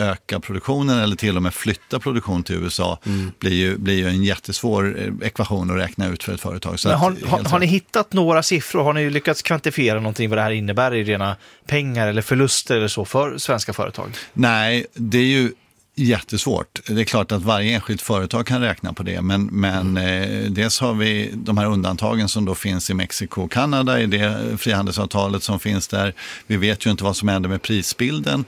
produktionen eller till och med flytta produktion till USA blir ju en jättesvår ekvation att räkna ut för ett företag. Så har ni hittat några siffror? Har ni lyckats kvantifiera någonting vad det här innebär i rena pengar eller förluster eller så för svenska företag? Nej, det är ju jättesvårt. Det är klart att varje enskilt företag kan räkna på det, men dels har vi de här undantagen som då finns i Mexiko och Kanada i det frihandelsavtalet som finns där. Vi vet ju inte vad som händer med prisbilden.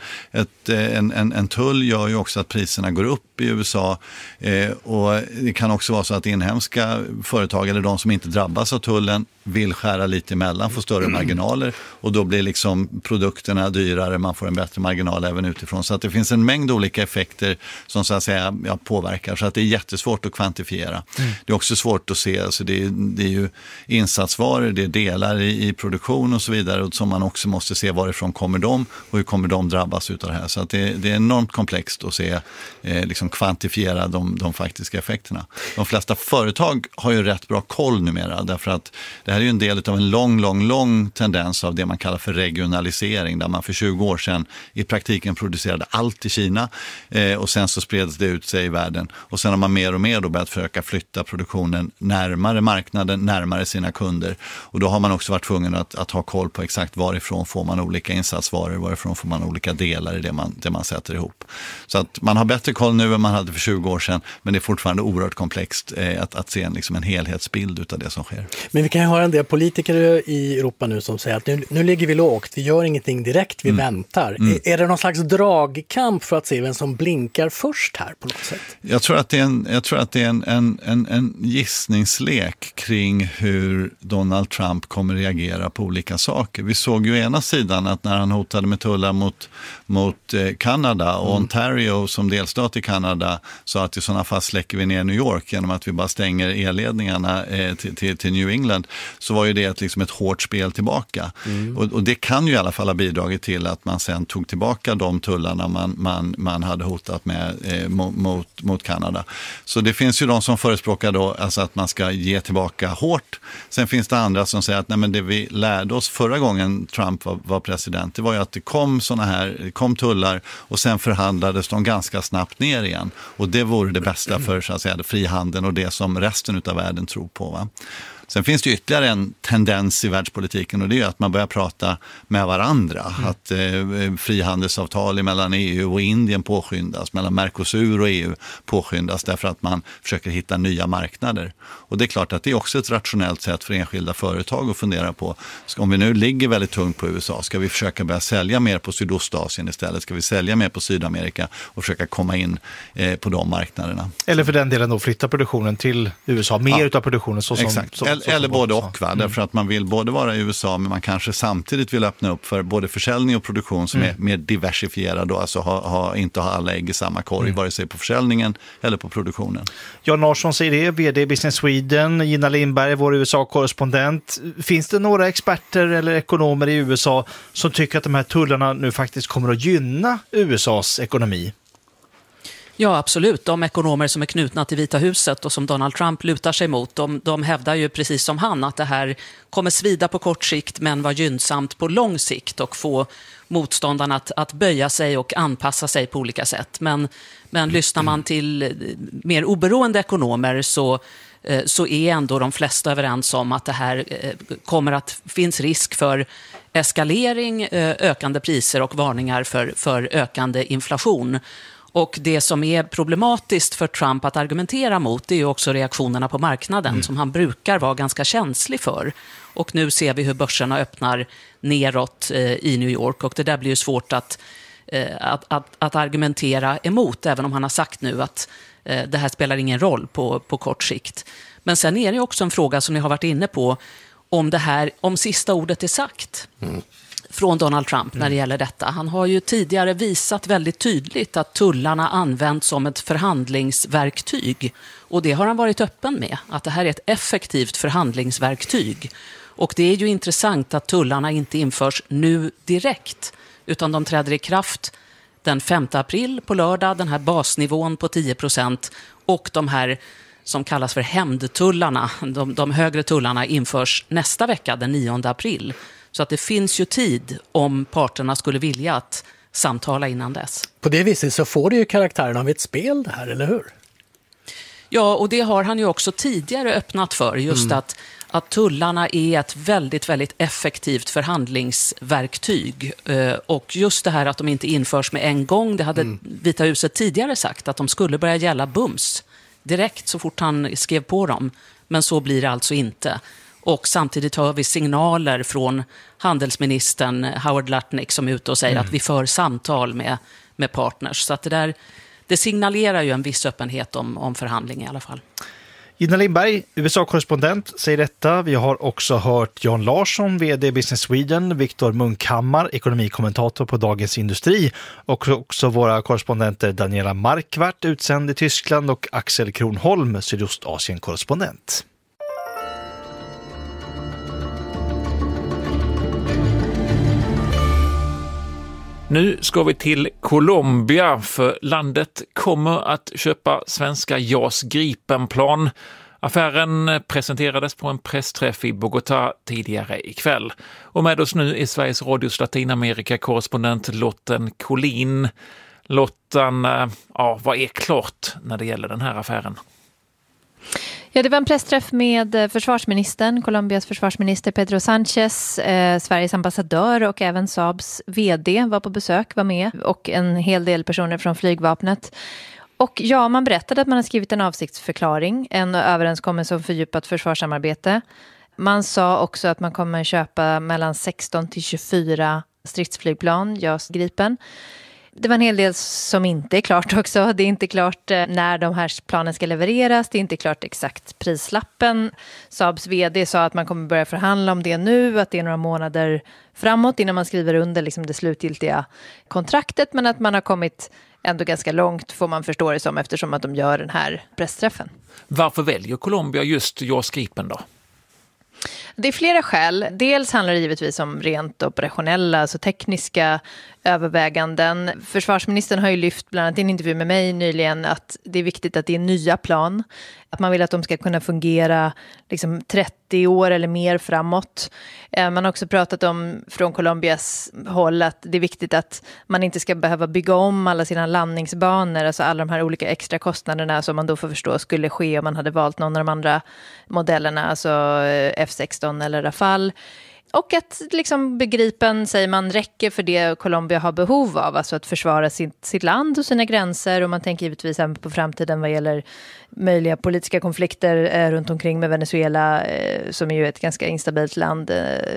En tull gör ju också att priserna går upp i USA och det kan också vara så att inhemska företag eller de som inte drabbas av tullen vill skära lite emellan, få större marginaler och då blir liksom produkterna dyrare, man får en bättre marginal även utifrån. Så att det finns en mängd olika effekter som så att säga påverkar, så att det är jättesvårt att kvantifiera. Det är också svårt att se, alltså det är ju insatsvaror, det är delar i produktion och så vidare och som man också måste se varifrån kommer de och hur kommer de drabbas utav det här. Så att det är enormt komplext att se, liksom kvantifiera de faktiska effekterna. De flesta företag har ju rätt bra koll numera därför att det här är ju en del av en lång tendens av det man kallar för regionalisering där man för 20 år sedan i praktiken producerade allt i Kina och sen så spreds det ut sig i världen och sen har man mer och mer då börjat försöka flytta produktionen närmare marknaden, närmare sina kunder och då har man också varit tvungen att ha koll på exakt varifrån får man olika insatsvaror, varifrån får man olika delar i det man sätter ihop. Så att man har bättre koll nu än man hade för 20 år sedan men det är fortfarande oerhört komplext att se en helhetsbild utav det som sker. Men vi kan ju ha en del politiker i Europa nu som säger att nu ligger vi lågt, vi gör ingenting direkt, vi väntar. Är det någon slags dragkamp för att se vem som blinkar först här på något sätt? Jag tror att det är en gissningslek kring hur Donald Trump kommer reagera på olika saker. Vi såg ju ena sidan att när han hotade med tullar mot Kanada och Ontario som delstat i Kanada sa att i sådana fall släcker vi ner New York genom att vi bara stänger elledningarna till New England, så var ju det liksom ett hårt spel tillbaka. Och det kan ju i alla fall ha bidragit till att man sen tog tillbaka de tullarna man hade hotat med mot Kanada. Så det finns ju de som förespråkar då alltså att man ska ge tillbaka hårt. Sen finns det andra som säger att nej, men det vi lärde oss förra gången Trump var president, det var ju att det kom tullar och sen förhandlades de ganska snabbt ner igen. Och det vore det bästa för så att säga, frihandeln och det som resten av världen tror på, va? Sen finns det ytterligare en tendens i världspolitiken och det är att man börjar prata med varandra. Att frihandelsavtal mellan EU och Indien påskyndas, mellan Mercosur och EU påskyndas därför att man försöker hitta nya marknader. Och det är klart att det är också ett rationellt sätt för enskilda företag att fundera på. Om vi nu ligger väldigt tungt på USA, ska vi försöka börja sälja mer på Sydostasien istället? Ska vi sälja mer på Sydamerika och försöka komma in på de marknaderna? Eller för den delen då flytta produktionen till USA, mer utav produktionen så som... Exakt. Eller både och, va? Därför att man vill både vara i USA men man kanske samtidigt vill öppna upp för både försäljning och produktion som är mer diversifierad och alltså inte ha alla ägg i samma korg, vare sig på försäljningen eller på produktionen. Jan Larsson säger det, vd Business Sweden, Gina Lindberg, vår USA-korrespondent. Finns det några experter eller ekonomer i USA som tycker att de här tullarna nu faktiskt kommer att gynna USAs ekonomi? Ja, absolut. De ekonomer som är knutna till Vita huset och som Donald Trump lutar sig mot, de hävdar ju precis som han att det här kommer svida på kort sikt men vara gynnsamt på lång sikt och få motståndarna att böja sig och anpassa sig på olika sätt. Men lyssnar man till mer oberoende ekonomer så är ändå de flesta överens om att det här finns risk för eskalering, ökande priser och varningar för ökande inflation. Och det som är problematiskt för Trump att argumentera mot är ju också reaktionerna på marknaden som han brukar vara ganska känslig för. Och nu ser vi hur börserna öppnar neråt i New York och det där blir ju svårt att argumentera emot även om han har sagt nu att det här spelar ingen roll på kort sikt. Men sen är det också en fråga som ni har varit inne på om sista ordet är sagt. Från Donald Trump när det gäller detta. Han har ju tidigare visat väldigt tydligt att tullarna används som ett förhandlingsverktyg. Och det har han varit öppen med, att det här är ett effektivt förhandlingsverktyg. Och det är ju intressant att tullarna inte införs nu direkt, utan de träder i kraft den 5 april på lördag, den här basnivån på 10% och de här som kallas för hämndtullarna, de högre tullarna införs nästa vecka, den 9 april. Så att det finns ju tid om parterna skulle vilja att samtala innan dess. På det viset så får det ju karaktären av ett spel det här, eller hur? Ja, och det har han ju också tidigare öppnat för, just att tullarna är ett väldigt, väldigt effektivt förhandlingsverktyg. Och just det här att de inte införs med en gång, det hade Vita huset tidigare sagt, att de skulle börja gälla bums direkt så fort han skrev på dem. Men så blir det alltså inte. Och samtidigt hör vi signaler från handelsministern Howard Lutnick som är ute och säger att vi för samtal med partners. Så att det signalerar ju en viss öppenhet om förhandling i alla fall. Gina Lindberg, USA-korrespondent, säger detta. Vi har också hört Jan Larsson, vd Business Sweden, Viktor Munkhammar, ekonomikommentator på Dagens Industri, och också våra korrespondenter Daniela Markvart, utsänd i Tyskland, och Axel Kronholm, Sydostasien-korrespondent. Nu ska vi till Colombia, för landet kommer att köpa svenska JAS Gripenplan. Affären presenterades på en pressträff i Bogotá tidigare ikväll. Och med oss nu är Sveriges Radios Latinamerika-korrespondent Lotten Collin. Lotten, vad är klart när det gäller den här affären? Ja, det var en pressträff med försvarsministern, Colombias försvarsminister Pedro Sánchez, Sveriges ambassadör och även Saabs vd var på besök, var med, och en hel del personer från flygvapnet. Och ja, man berättade att man har skrivit en avsiktsförklaring, en överenskommelse om fördjupat försvarssamarbete. Man sa också att man kommer köpa mellan 16 till 24 stridsflygplan, JAS Gripen. Det var en hel del som inte är klart också. Det är inte klart när de här planen ska levereras. Det är inte klart exakt prislappen. Saabs vd sa att man kommer börja förhandla om det nu. Att det är några månader framåt innan man skriver under liksom det slutgiltiga kontraktet. Men att man har kommit ändå ganska långt, får man förstå det som, eftersom att de gör den här pressträffen. Varför väljer Colombia just JAS Gripen då? Det är flera skäl. Dels handlar det givetvis om rent operationella, alltså tekniska överväganden. Försvarsministern har ju lyft bland annat i en intervju med mig nyligen att det är viktigt att det är nya plan. Att man vill att de ska kunna fungera liksom 30 år eller mer framåt. Man har också pratat om från Colombias håll att det är viktigt att man inte ska behöva bygga om alla sina landningsbanor. Alltså alla de här olika extra kostnaderna som man då får förstå skulle ske om man hade valt någon av de andra modellerna. Alltså F-16 eller Rafale. Och att liksom begripen, säger man, räcker för det Colombia har behov av. Alltså att försvara sitt land och sina gränser. Och man tänker givetvis även på framtiden vad gäller möjliga politiska konflikter runt omkring med Venezuela. Som är ju ett ganska instabilt land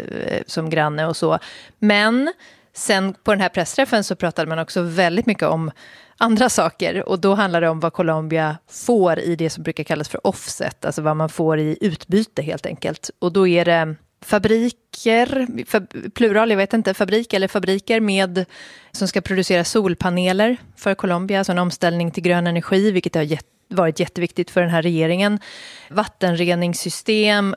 som granne och så. Men sen på den här pressträffen så pratade man också väldigt mycket om andra saker. Och då handlar det om vad Colombia får i det som brukar kallas för offset. Alltså vad man får i utbyte helt enkelt. Och då är det fabriker, plural, jag vet inte, fabriker med som ska producera solpaneler för Colombia, alltså en omställning till grön energi, vilket har varit jätteviktigt för den här regeringen. Vattenreningssystem,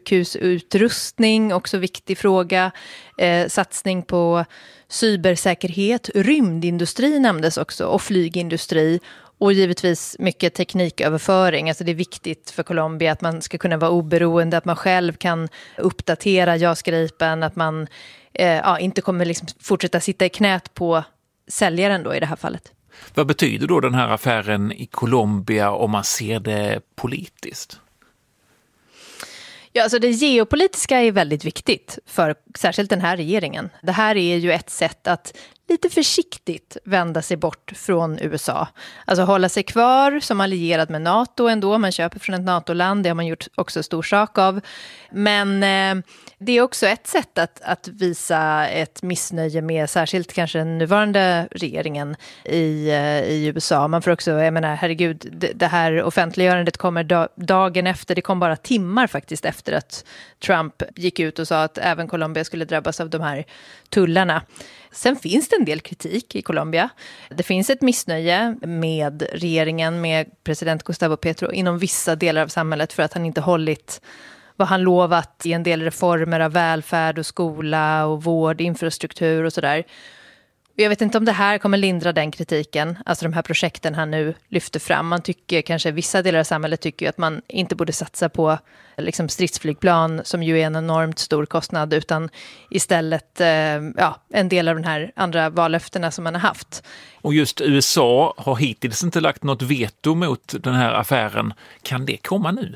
sjukhusutrustning, också viktig fråga. Satsning på cybersäkerhet, rymdindustri nämndes också, och flygindustri. Och givetvis mycket tekniköverföring. Alltså det är viktigt för Colombia att man ska kunna vara oberoende, att man själv kan uppdatera JAS Gripen, att man inte kommer liksom fortsätta sitta i knät på säljaren då i det här fallet. Vad betyder då den här affären i Colombia om man ser det politiskt? Ja, alltså det geopolitiska är väldigt viktigt för särskilt den här regeringen. Det här är ju ett sätt att lite försiktigt vända sig bort från USA. Alltså hålla sig kvar som allierad med NATO ändå. Man köper från ett NATO-land, det har man gjort också stor sak av. Men det är också ett sätt att visa ett missnöje med särskilt kanske den nuvarande regeringen i USA. Man får också, jag menar, herregud, det här offentliggörandet kommer dagen efter, det kom bara timmar faktiskt efter att Trump gick ut och sa att även Colombia skulle drabbas av de här tullarna. Sen finns det en del kritik i Colombia. Det finns ett missnöje med regeringen, med president Gustavo Petro inom vissa delar av samhället för att han inte hållit vad han lovat i en del reformer av välfärd och skola och vård, infrastruktur och sådär. Jag vet inte om det här kommer lindra den kritiken, alltså de här projekten han nu lyfter fram. Man tycker, kanske vissa delar av samhället tycker att man inte borde satsa på liksom stridsflygplan som ju är en enormt stor kostnad, utan istället en del av den här andra vallöftena som man har haft. Och just USA har hittills inte lagt något veto mot den här affären. Kan det komma nu?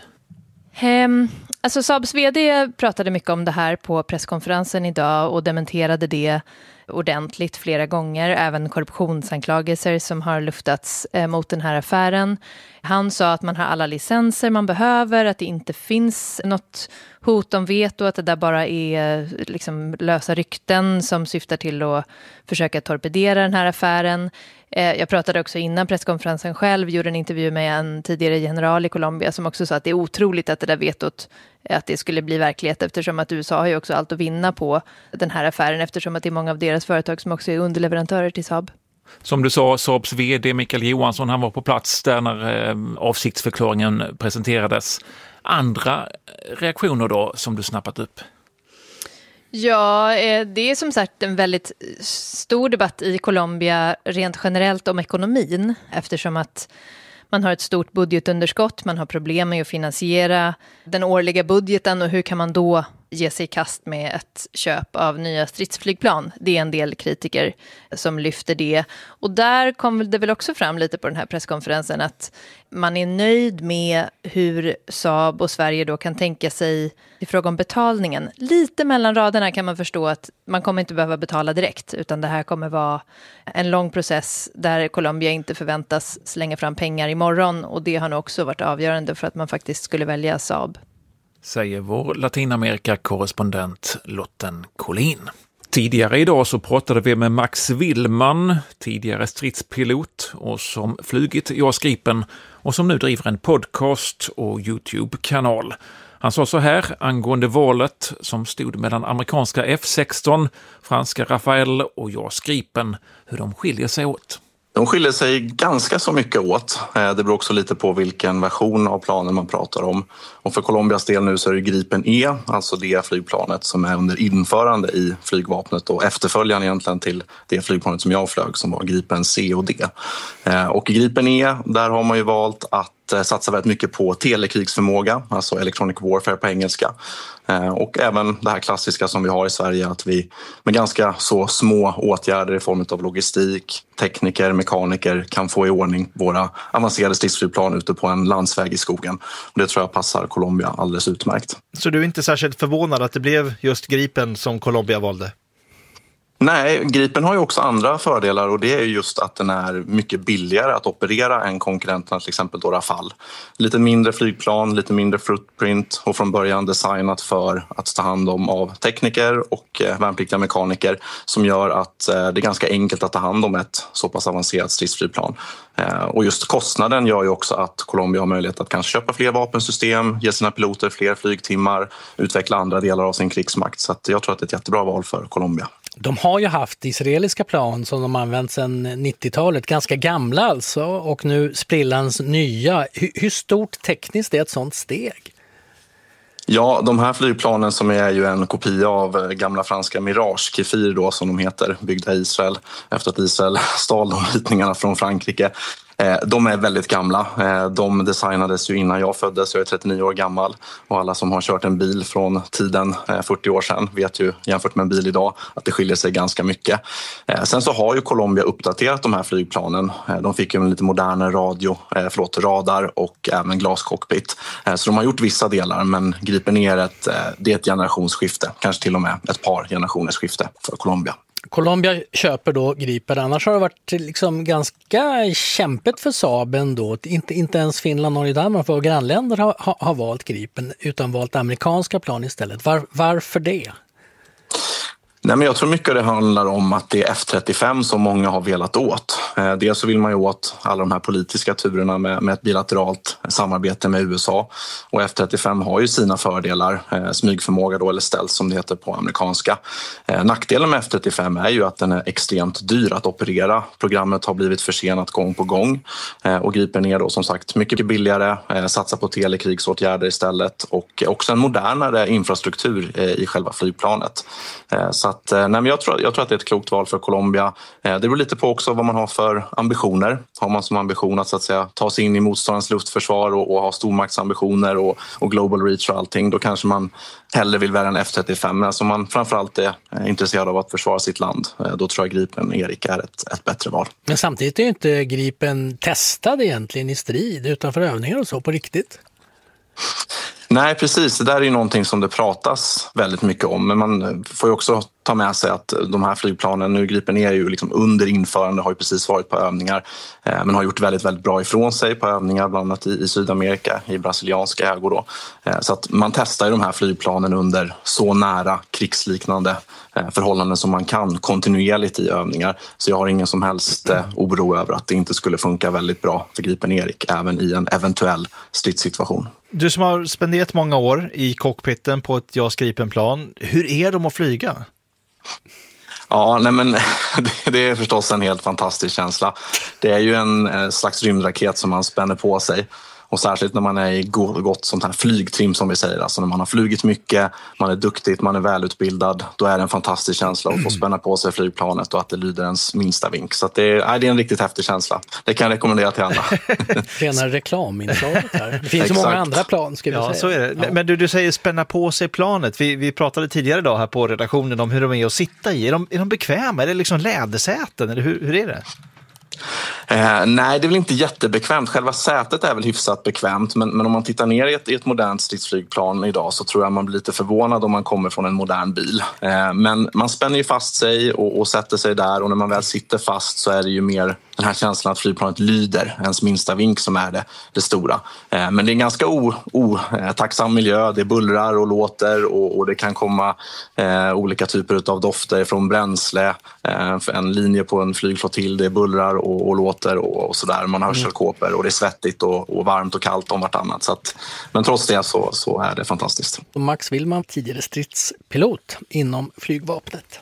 Alltså Saabs vd pratade mycket om det här på presskonferensen idag och dementerade det ordentligt flera gånger, även korruptionsanklagelser som har luftats mot den här affären. Han sa att man har alla licenser man behöver, att det inte finns något hot om veto, att det där bara är liksom lösa rykten som syftar till att försöka torpedera den här affären. Jag pratade också innan presskonferensen själv, gjorde en intervju med en tidigare general i Colombia som också sa att det är otroligt att det där vetot, att det skulle bli verklighet, eftersom att USA har ju också allt att vinna på den här affären, eftersom att det är många av deras företag som också är underleverantörer till Saab. Som du sa, Saabs vd Mikael Johansson, han var på plats där när avsiktsförklaringen presenterades. Andra reaktioner då som du snappat upp? Ja, det är som sagt en väldigt stor debatt i Colombia rent generellt om ekonomin, eftersom att man har ett stort budgetunderskott, man har problem med att finansiera den årliga budgeten, och hur kan man då ge sig i kast med ett köp av nya stridsflygplan? Det är en del kritiker som lyfter det. Och där kom det väl också fram lite på den här presskonferensen att man är nöjd med hur Saab och Sverige då kan tänka sig i fråga om betalningen. Lite mellan raderna kan man förstå att man kommer inte behöva betala direkt, utan det här kommer vara en lång process där Colombia inte förväntas slänga fram pengar imorgon, och det har nog också varit avgörande för att man faktiskt skulle välja Saab. Säger vår Latinamerika-korrespondent Lotten Collin. Tidigare idag så pratade vi med Max Willman, tidigare stridspilot och som flugit JAS Gripen och som nu driver en podcast och YouTube-kanal. Han sa så här angående valet som stod mellan amerikanska F-16, franska Rafale och JAS Gripen, hur de skiljer sig åt. De skiljer sig ganska så mycket åt. Det beror också lite på vilken version av planen man pratar om. Och för Colombias del nu så är det Gripen E, alltså det flygplanet som är under införande i flygvapnet och efterföljaren egentligen till det flygplanet som jag flög som var Gripen C och D. Och i Gripen E, där har man ju valt att satsa väldigt mycket på telekrigsförmåga, alltså electronic warfare på engelska. Och även det här klassiska som vi har i Sverige, att vi med ganska så små åtgärder i form av logistik, tekniker, mekaniker kan få i ordning våra avancerade stridsflygplan ute på en landsväg i skogen. Och det tror jag passar Colombia alldeles utmärkt. Så du är inte särskilt förvånad att det blev just Gripen som Colombia valde? Nej, Gripen har ju också andra fördelar, och det är just att den är mycket billigare att operera än konkurrenterna, till exempel då Rafale. Lite mindre flygplan, lite mindre footprint och från början designat för att ta hand om av tekniker och värnpliktiga mekaniker, som gör att det är ganska enkelt att ta hand om ett så pass avancerat stridsflygplan. Och just kostnaden gör ju också att Colombia har möjlighet att kanske köpa fler vapensystem, ge sina piloter fler flygtimmar, utveckla andra delar av sin krigsmakt. Så att jag tror att det är ett jättebra val för Colombia. De har ju haft israeliska plan som de använt sedan 90-talet, ganska gamla alltså, och nu sprillans nya. Hur stort tekniskt är ett sånt steg? Ja, de här flygplanen som är ju en kopia av gamla franska Mirage, Kefir då som de heter, byggda i Israel efter att Israel stal de ritningarna från Frankrike. De är väldigt gamla. De designades ju innan jag föddes. Jag är 39 år gammal och alla som har kört en bil från tiden 40 år sedan vet ju jämfört med en bil idag att det skiljer sig ganska mycket. Sen så har ju Colombia uppdaterat de här flygplanen. De fick ju en lite modernare radar och även glascockpit. Så de har gjort vissa delar, men Gripen är det är ett generationsskifte, kanske till och med ett par generationers skifte för Colombia. Colombia köper då Gripen, annars har det varit liksom ganska kämpigt för Saab ändå. Inte ens Finland, Norge, Danmark, våra grannländer har valt Gripen utan valt amerikanska plan istället. Varför det? Nej, men jag tror mycket det handlar om att det är F-35 som många har velat åt. Dels så vill man ju åt alla de här politiska turerna med ett bilateralt samarbete med USA. Och F-35 har ju sina fördelar, smygförmåga då, eller stealth som det heter på amerikanska. Nackdelen med F-35 är ju att den är extremt dyr att operera. Programmet har blivit försenat gång på gång. Och Gripen är då som sagt mycket billigare, satsa på telekrigsåtgärder istället och också en modernare infrastruktur i själva flygplanet. Så att, nej, men jag tror att det är ett klokt val för Colombia. Det beror lite på också vad man har för ambitioner. Har man som ambition att, så att säga, ta sig in i motståndarens luftförsvar och ha stormaktsambitioner och global reach och allting, då kanske man hellre vill välja en F-35. Men alltså man framförallt är intresserad av att försvara sitt land, då tror jag Gripen Erik är ett bättre val. Men samtidigt är ju inte Gripen testad egentligen i strid utan för övningar och så på riktigt. Nej, precis. Det där är ju någonting som det pratas väldigt mycket om. Men man får ju också ta med sig att de här flygplanen, nu Gripen är ju liksom under införande, har ju precis varit på övningar. Men har gjort väldigt, väldigt bra ifrån sig på övningar, bland annat i Sydamerika, i brasilianska ägor då. Så att man testar ju de här flygplanen under så nära krigsliknande förhållanden som man kan kontinuerligt i övningar. Så jag har ingen som helst oro över att det inte skulle funka väldigt bra för Gripen Erik även i en eventuell stridssituation. Du som har spenderat många år i cockpiten på ett JAS Gripenplan, hur är de att flyga? Ja, nej men det är förstås en helt fantastisk känsla. Det är ju en slags rymdraket som man spänner på sig. Och särskilt när man är i gott sånt här flygtrim som vi säger. Alltså när man har flugit mycket, man är duktig, man är välutbildad. Då är det en fantastisk känsla att få spänna på sig flygplanet och att det lyder ens minsta vink. Så att det är en riktigt häftig känsla. Det kan jag rekommendera till alla. Rena reklaminslaget här. Det finns ju många andra plan, ska vi säga. Ja, så är det. Ja. Men du säger spänna på sig planet. Vi pratade tidigare idag här på redaktionen om hur de är att sitta i. Är de bekväma? Är det liksom lädersäten? Eller hur är det? Nej, det är väl inte jättebekvämt. Själva sätet är väl hyfsat bekvämt. Men om man tittar ner i ett modernt stridsflygplan idag så tror jag man blir lite förvånad om man kommer från en modern bil. Men man spänner ju fast sig och sätter sig där. Och när man väl sitter fast så är det ju mer den här känslan att flygplanet lyder ens minsta vink som är det stora. Men det är en ganska otacksam miljö. Det bullrar och låter och det kan komma olika typer av dofter från bränsle. En linje på en flygflottilj, det bullrar och låter och sådär. Man har hörselkåpor och det är svettigt och varmt och kallt om vartannat. Så att, men trots det så är det fantastiskt. Max Willman, tidigare stridspilot inom flygvapnet.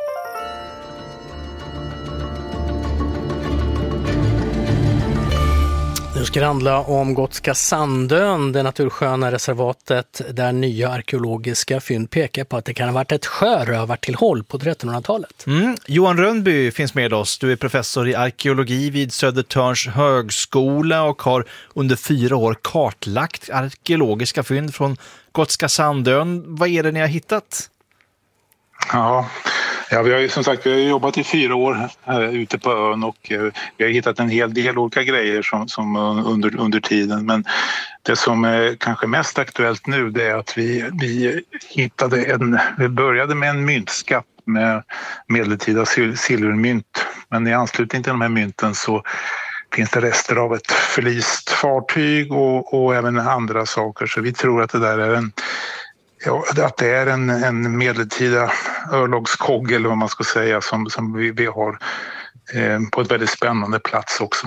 Nu ska det handla om Gotska Sandön, det natursköna reservatet där nya arkeologiska fynd pekar på att det kan ha varit ett sjörövartillhåll på 1300-talet. Johan Rönnby finns med oss. Du är professor i arkeologi vid Södertörns högskola och har under 4 år kartlagt arkeologiska fynd från Gotska Sandön. Vad är det ni har hittat? Ja, vi har ju som sagt jobbat i 4 år här ute på ön och vi har hittat en hel del olika grejer som under tiden. Men det som är kanske mest aktuellt nu det är att vi började med en myntskatt med medeltida silvermynt. Men i anslutning till de här mynten så finns det rester av ett förlist fartyg och även andra saker. Så vi tror att det där är att det är en medeltida örlogskogg eller vad man ska säga som vi har på ett väldigt spännande plats också.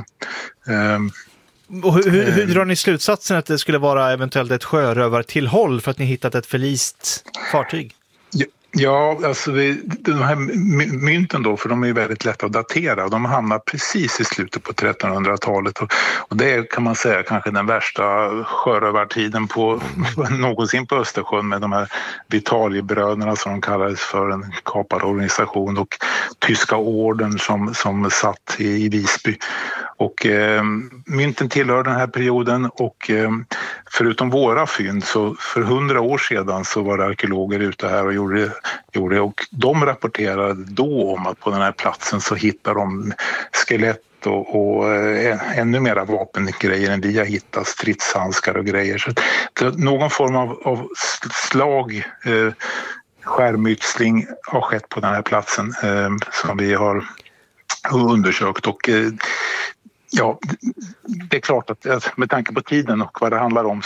Och hur drar ni slutsatsen att det skulle vara eventuellt ett sjörövartillhåll för att ni hittat ett förlist fartyg? Ja, alltså de här mynten då, för de är ju väldigt lätta att datera. De hamnar precis i slutet på 1300-talet och det är, kan man säga, kanske den värsta sjörövartiden någonsin på Östersjön med de här Vitaliebröderna som de kallades för, en kapad organisation, och tyska orden som satt i Visby. Och mynten tillhör den här perioden och förutom våra fynd så för 100 år sedan så var det arkeologer ute här och gjorde och de rapporterade då om att på den här platsen så hittar de skelett och ännu mera vapengrejer än vi har hittat, stridshandskar och grejer. Så någon form av slag, skärmytsling har skett på den här platsen som vi har undersökt och ja, det är klart att med tanke på tiden och vad det handlar om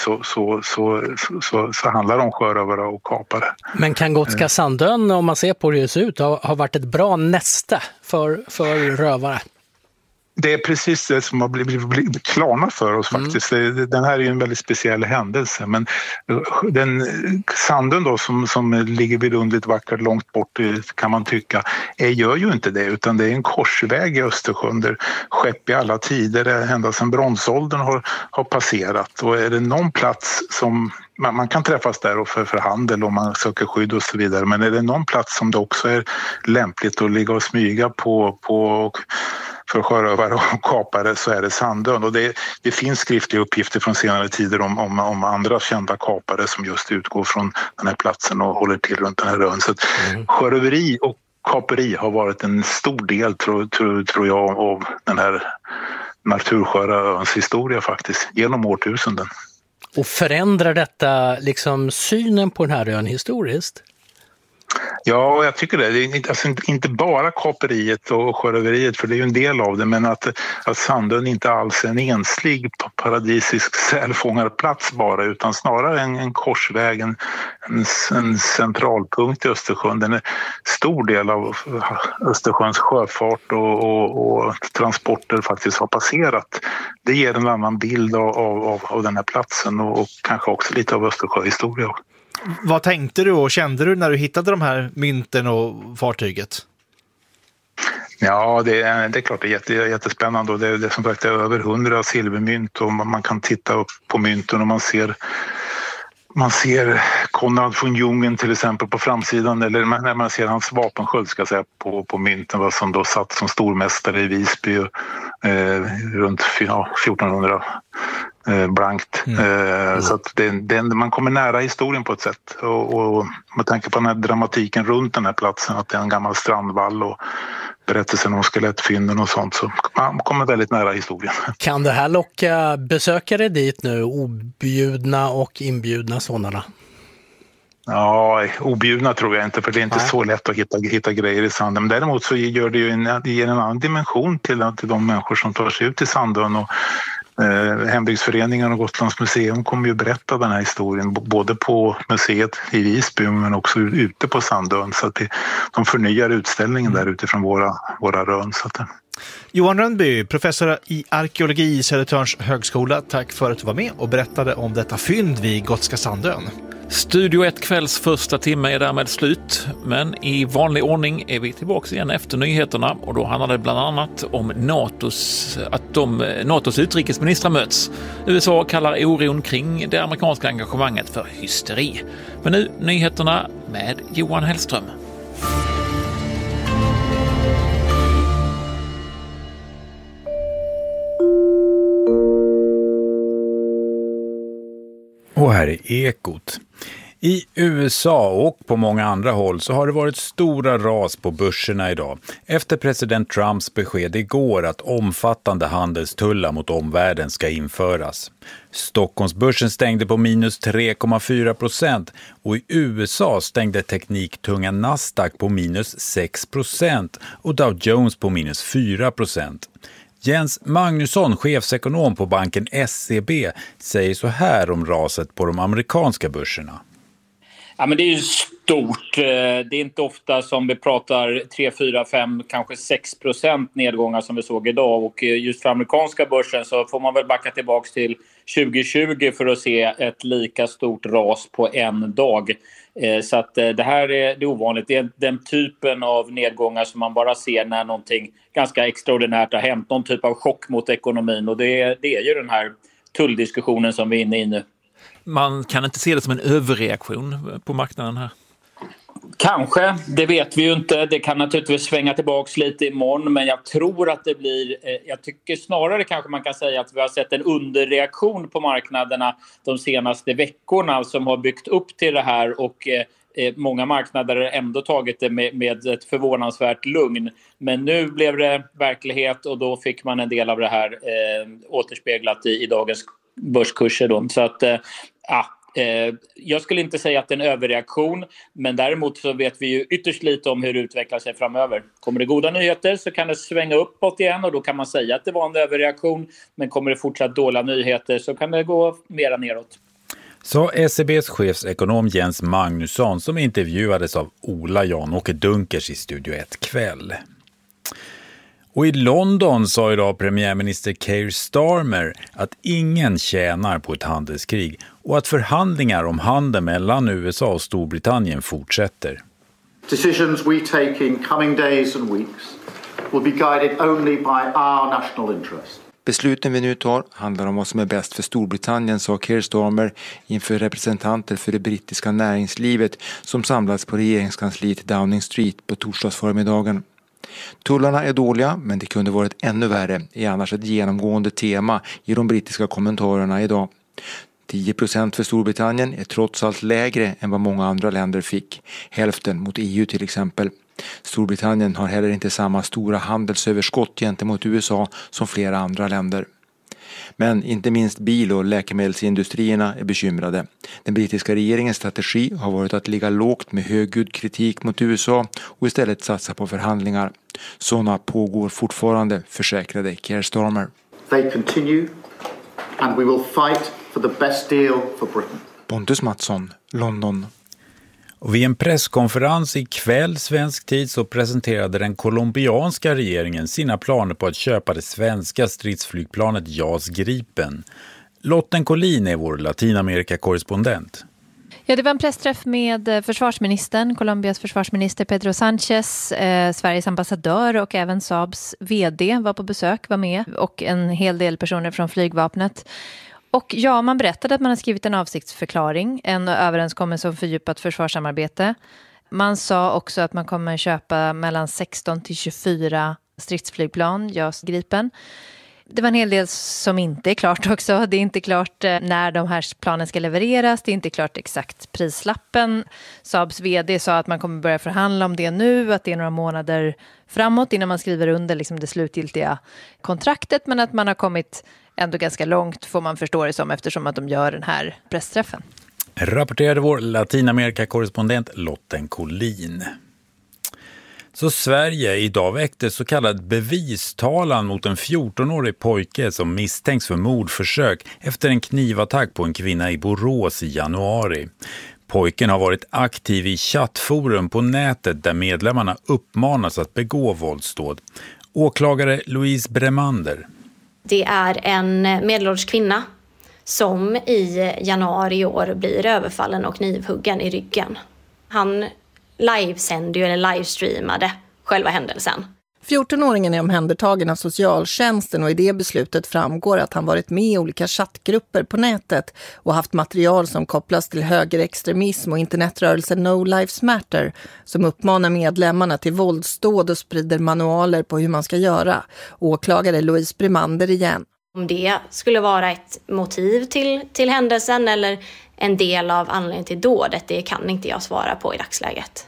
så handlar det om sjörövare och kapare. Men kan Gotska Sandön, om man ser på hur det ser ut, ha varit ett bra näste för rövare? Det är precis det som har blivit klarnat för oss faktiskt. Den här är ju en väldigt speciell händelse, men den Sandön då som ligger vidunderligt vackert långt bort kan man tycka, gör ju inte det, utan det är en korsväg i Östersjön där skepp i alla tider, ända sedan bronsåldern har passerat. Och är det någon plats som man kan träffas där och för handel och man söker skydd och så vidare, men är det någon plats som det också är lämpligt att ligga och smyga på för sjörövare och kapare, så är det Sandön. Och det finns skriftliga uppgifter från senare tider om andra kända kapare som just utgår från den här platsen och håller till runt den här ön. Så sjöröveri och kaperi har varit en stor del, tror jag, av den här natursköra öns historia faktiskt, genom årtusenden. Och förändrar detta liksom synen på den här ön historiskt? Ja, jag tycker det. Det är alltså inte bara kaperiet och sjöröveriet, för det är ju en del av det, men att Sandön inte alls är en enslig paradisisk sälfångarplats bara, utan snarare en korsväg, en centralpunkt i Östersjön. Den är stor del av Östersjöns sjöfart och transporter faktiskt har passerat. Det ger en annan bild av den här platsen och kanske också lite av Östersjöhistoria. Vad tänkte du och kände du när du hittade de här mynten och fartyget? Ja, det är klart det är jättespännande, och det är som sagt över 100 silvermynt, och man kan titta upp på mynten och man ser Konrad von Jungen till exempel på framsidan, eller när man ser hans vapensköld ska säga på mynten, som då satt som stormästare i Visby runt 1400 blankt. Så att man kommer nära historien på ett sätt, och med tanke på den här dramatiken runt den här platsen, att det är en gammal strandvall och berättelsen om skelettfynden och sånt, så man kommer väldigt nära historien. Kan det här locka besökare dit nu, objudna och inbjudna sådana? Ja, objudna tror jag inte, för det är inte så lätt att hitta grejer i Sandön. Men däremot så ger det ju en annan dimension till de människor som tar sig ut till Sandön, och Hembygdsföreningen och Gotlands museum kommer ju berätta den här historien både på museet i Visby men också ute på Sandön, så att de förnyar utställningen där utifrån våra rön. Så att Johan Rönnby, professor i arkeologi i Södertörns högskola, tack för att du var med och berättade om detta fynd vid Gotska Sandön. Studio 1 kvälls första timme är därmed slut, men i vanlig ordning är vi tillbaka igen efter nyheterna, och då handlar det bland annat om NATOs utrikesministrar möts. USA kallar oron kring det amerikanska engagemanget för hysteri. Men nu nyheterna med Johan Hellström. Och här är Ekot. I USA och på många andra håll så har det varit stora ras på börserna idag efter president Trumps besked igår att omfattande handelstullar mot omvärlden ska införas. Stockholmsbörsen stängde på minus 3,4% och i USA stängde tekniktunga Nasdaq på minus 6% och Dow Jones på minus 4%. Jens Magnusson, chefsekonom på banken SEB, säger så här om raset på de amerikanska börserna. Ja, men det är ju stort. Det är inte ofta som vi pratar 3, 4, 5, kanske 6% nedgångar som vi såg idag. Och just för amerikanska börsen så får man väl backa tillbaka till 2020 för att se ett lika stort ras på en dag. Så att det här är ovanligt. Det är den typen av nedgångar som man bara ser när någonting ganska extraordinärt har hänt. Någon typ av chock mot ekonomin, och det är ju den här tulldiskussionen som vi är inne i nu. Man kan inte se det som en överreaktion på marknaden här. Kanske, det vet vi ju inte. Det kan naturligtvis svänga tillbaka lite imorgon, men jag tror att det blir... Jag tycker snarare kanske man kan säga att vi har sett en underreaktion på marknaderna de senaste veckorna som har byggt upp till det här, och många marknader har ändå tagit det med ett förvånansvärt lugn. Men nu blev det verklighet, och då fick man en del av det här återspeglat i dagens börskurser då. Så att jag skulle inte säga att det är en överreaktion, men däremot så vet vi ju ytterst lite om hur det utvecklar sig framöver. Kommer det goda nyheter så kan det svänga uppåt igen, och då kan man säga att det var en överreaktion, men kommer det fortsatt dåliga nyheter så kan det gå mera neråt. Så SEBs chefsekonom Jens Magnusson som intervjuades av Ola Jan-Åke Dunkers i Studio 1 kväll. Och i London sa idag premiärminister Keir Starmer att ingen tjänar på ett handelskrig och att förhandlingar om handel mellan USA och Storbritannien fortsätter. Decisions we take in coming days and weeks will be guided only by our national interest. Besluten vi nu tar handlar om vad som är bäst för Storbritannien, sa Keir Starmer inför representanter för det brittiska näringslivet som samlats på regeringskansliet Downing Street på torsdagsförmiddagen. Tullarna är dåliga, men det kunde varit ännu värre, är annars ett genomgående tema i de brittiska kommentarerna idag. 10% för Storbritannien är trots allt lägre än vad många andra länder fick, hälften mot EU till exempel. Storbritannien har heller inte samma stora handelsöverskott gentemot USA som flera andra länder. Men inte minst bil- och läkemedelsindustrierna är bekymrade. Den brittiska regeringens strategi har varit att ligga lågt med högljudd kritik mot USA och istället satsa på förhandlingar. Sådana pågår fortfarande, försäkrade Keir Starmer. They continue and we will fight for the best deal for Britain. Pontus Mattsson, London. Och vid en presskonferens ikväll svensk tid så presenterade den colombianska regeringen sina planer på att köpa det svenska stridsflygplanet JAS Gripen. Lotten Collin är vår Latinamerika-korrespondent. Ja, det var en pressträff med försvarsministern, Colombias försvarsminister Pedro Sánchez, Sveriges ambassadör och även Saabs vd var på besök, var med, och en hel del personer från flygvapnet. Och ja, man berättade att man har skrivit en avsiktsförklaring, en överenskommelse om fördjupat försvarssamarbete. Man sa också att man kommer köpa mellan 16 till 24 stridsflygplan, JAS Gripen. Det var en hel del som inte är klart också. Det är inte klart när de här planen ska levereras. Det är inte klart exakt prislappen. Saabs vd sa att man kommer börja förhandla om det nu. Att det är några månader framåt innan man skriver under liksom det slutgiltiga kontraktet. Men att man har kommit ändå ganska långt, får man förstå det som, eftersom att de gör den här pressträffen. Rapporterade vår Latinamerika-korrespondent Lotten Collin. Så Sverige idag väckte så kallad bevistalan mot en 14-årig pojke som misstänks för mordförsök efter en knivattack på en kvinna i Borås i januari. Pojken har varit aktiv i chattforum på nätet där medlemmarna uppmanas att begå våldsdåd. Åklagare Louise Bremander. Det är en medelålders kvinna som i januari i år blir överfallen och knivhuggen i ryggen. Han livestreamade själva händelsen. 14-åringen är omhändertagen av socialtjänsten och i det beslutet framgår att han varit med i olika chattgrupper på nätet och haft material som kopplas till högerextremism och internetrörelsen No Lives Matter som uppmanar medlemmarna till våldsdåd och sprider manualer på hur man ska göra. Åklagare Louise Bremander igen. Om det skulle vara ett motiv till händelsen eller en del av anledningen till dådet, det kan inte jag svara på i dagsläget.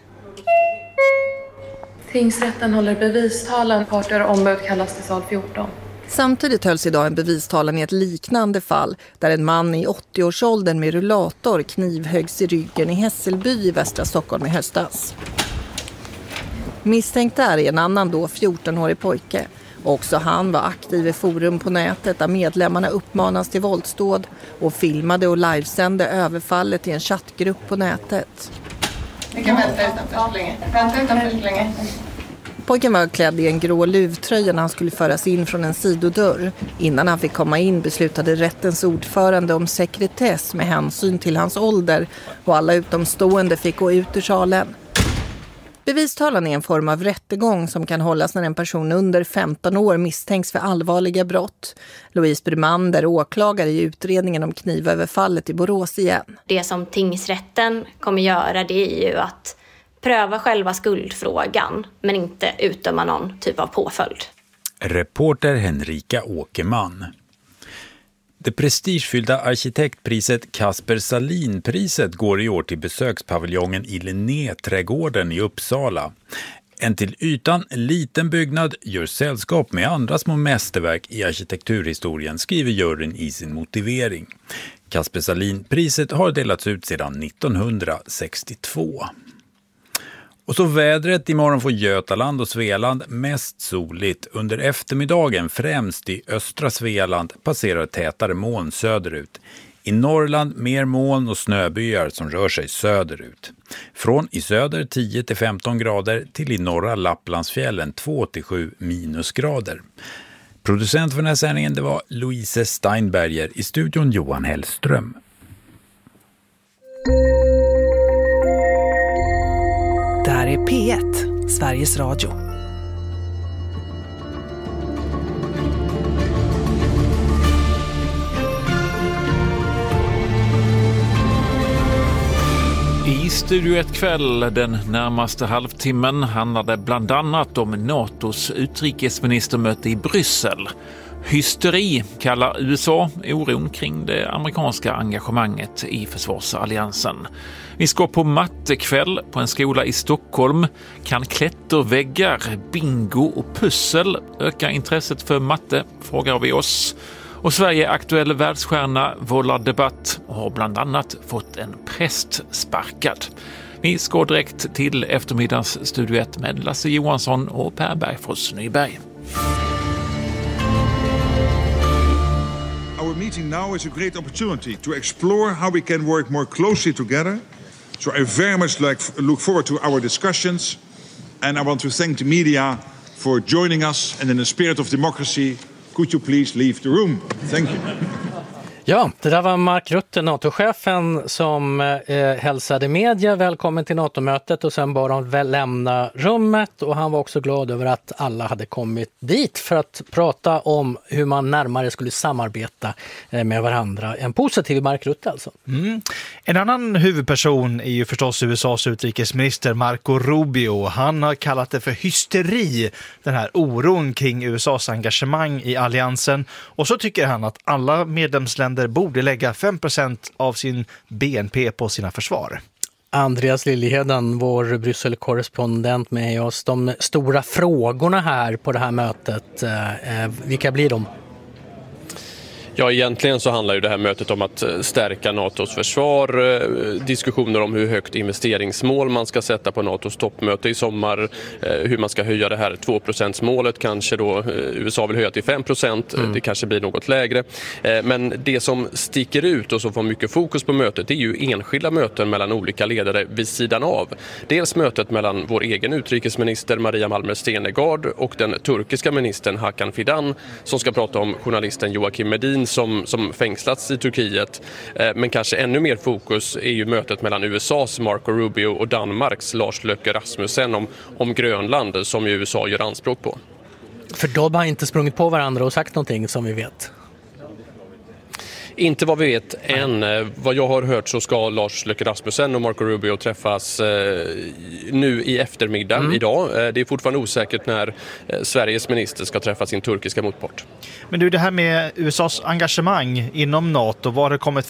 Tingsrätten håller bevistalan. Parter och ombud kallas till sal 14. Samtidigt hölls idag en bevistalan i ett liknande fall där en man i 80-årsåldern med rullator knivhöggs i ryggen i Hässelby i västra Stockholm i höstas. Misstänkt är en annan då 14-årig pojke. Också han var aktiv i forum på nätet där medlemmarna uppmanas till våldsdåd och filmade och livesände överfallet i en chattgrupp på nätet. Vi kan vänta utanför så länge. Vänta utanför så länge. Pojken var klädd i en grå luvtröja när han skulle föras in från en sidodörr. Innan han fick komma in beslutade rättens ordförande om sekretess med hänsyn till hans ålder och alla utomstående fick gå ut ur salen. Bevistalan är en form av rättegång som kan hållas när en person under 15 år misstänks för allvarliga brott. Louise Bremander, åklagare i utredningen om knivöverfallet i Borås igen. Det som tingsrätten kommer göra, det är ju att pröva själva skuldfrågan men inte utdöma någon typ av påföljd. Reporter Henrika Åkerman. Det prestigefyllda arkitektpriset Kasper Sahlin-priset går i år till besökspaviljongen i Linné-trädgården i Uppsala. En till ytan liten byggnad gör sällskap med andra små mästerverk i arkitekturhistorien, skriver juryn i sin motivering. Kasper Sahlin-priset har delats ut sedan 1962. Och så vädret, imorgon får Götaland och Svealand mest soligt. Under eftermiddagen främst i östra Svealand passerar tätare moln söderut. I Norrland mer moln och snöbyar som rör sig söderut. Från i söder 10-15 grader till i norra Lapplandsfjällen 2-7 minusgrader. Producent för den här sändningen det var Louise Steinberger, i studion Johan Hellström. Det här är P1, Sveriges Radio. I Studio 1 kväll den närmaste halvtimmen handlade bland annat om NATOs utrikesministermöte i Bryssel. Hysteri kallar USA oron kring det amerikanska engagemanget i försvarsalliansen. Vi ska på mattekväll på en skola i Stockholm. Kan klätterväggar, bingo och pussel öka intresset för matte, frågar vi oss. Och Sverige aktuell världsstjärna vållar debatt och har bland annat fått en präst sparkad. Vi ska direkt till eftermiddags Studio 1 med Lasse Johansson och Per Bergfors Nyberg. Our meeting now is a great opportunity to explore how we can work more closely together. So I very much look forward to our discussions, and I want to thank the media for joining us, and in the spirit of democracy, could you please leave the room? Thank you. Ja, det där var Mark Rutte, NATO-chefen, som hälsade media välkommen till NATO-mötet och sen bara de lämna rummet, och han var också glad över att alla hade kommit dit för att prata om hur man närmare skulle samarbeta med varandra. En positiv Mark Rutte alltså. En annan huvudperson är ju förstås USAs utrikesminister Marco Rubio. Han har kallat det för hysteri, den här oron kring USAs engagemang i alliansen, och så tycker han att alla medlemsländer borde lägga 5% av sin BNP på sina försvar. Andreas Liljeheden, vår Bryssel-korrespondent, med oss. De stora frågorna här på det här mötet, vilka blir de? Ja, egentligen så handlar ju det här mötet om att stärka NATOs försvar, diskussioner om hur högt investeringsmål man ska sätta på NATOs toppmöte i sommar, hur man ska höja det här 2%-målet, kanske då USA vill höja till 5%, det kanske blir något lägre. Men det som sticker ut och som får mycket fokus på mötet är ju enskilda möten mellan olika ledare vid sidan av. Dels mötet mellan vår egen utrikesminister Maria Malmer Stenergard och den turkiska ministern Hakan Fidan, som ska prata om journalisten Joakim Medin som fängslats i Turkiet. Men kanske ännu mer fokus är ju mötet mellan USAs Marco Rubio och Danmarks Lars Løkke Rasmussen om Grönland, som ju USA gör anspråk på. För de har inte sprungit på varandra och sagt någonting som vi vet. Inte vad vi vet än. Vad jag har hört så ska Lars Løkke Rasmussen och Marco Rubio träffas nu i eftermiddag idag. Det är fortfarande osäkert när Sveriges minister ska träffa sin turkiska motpart. Men du, det här med USAs engagemang inom NATO, vad har det kommit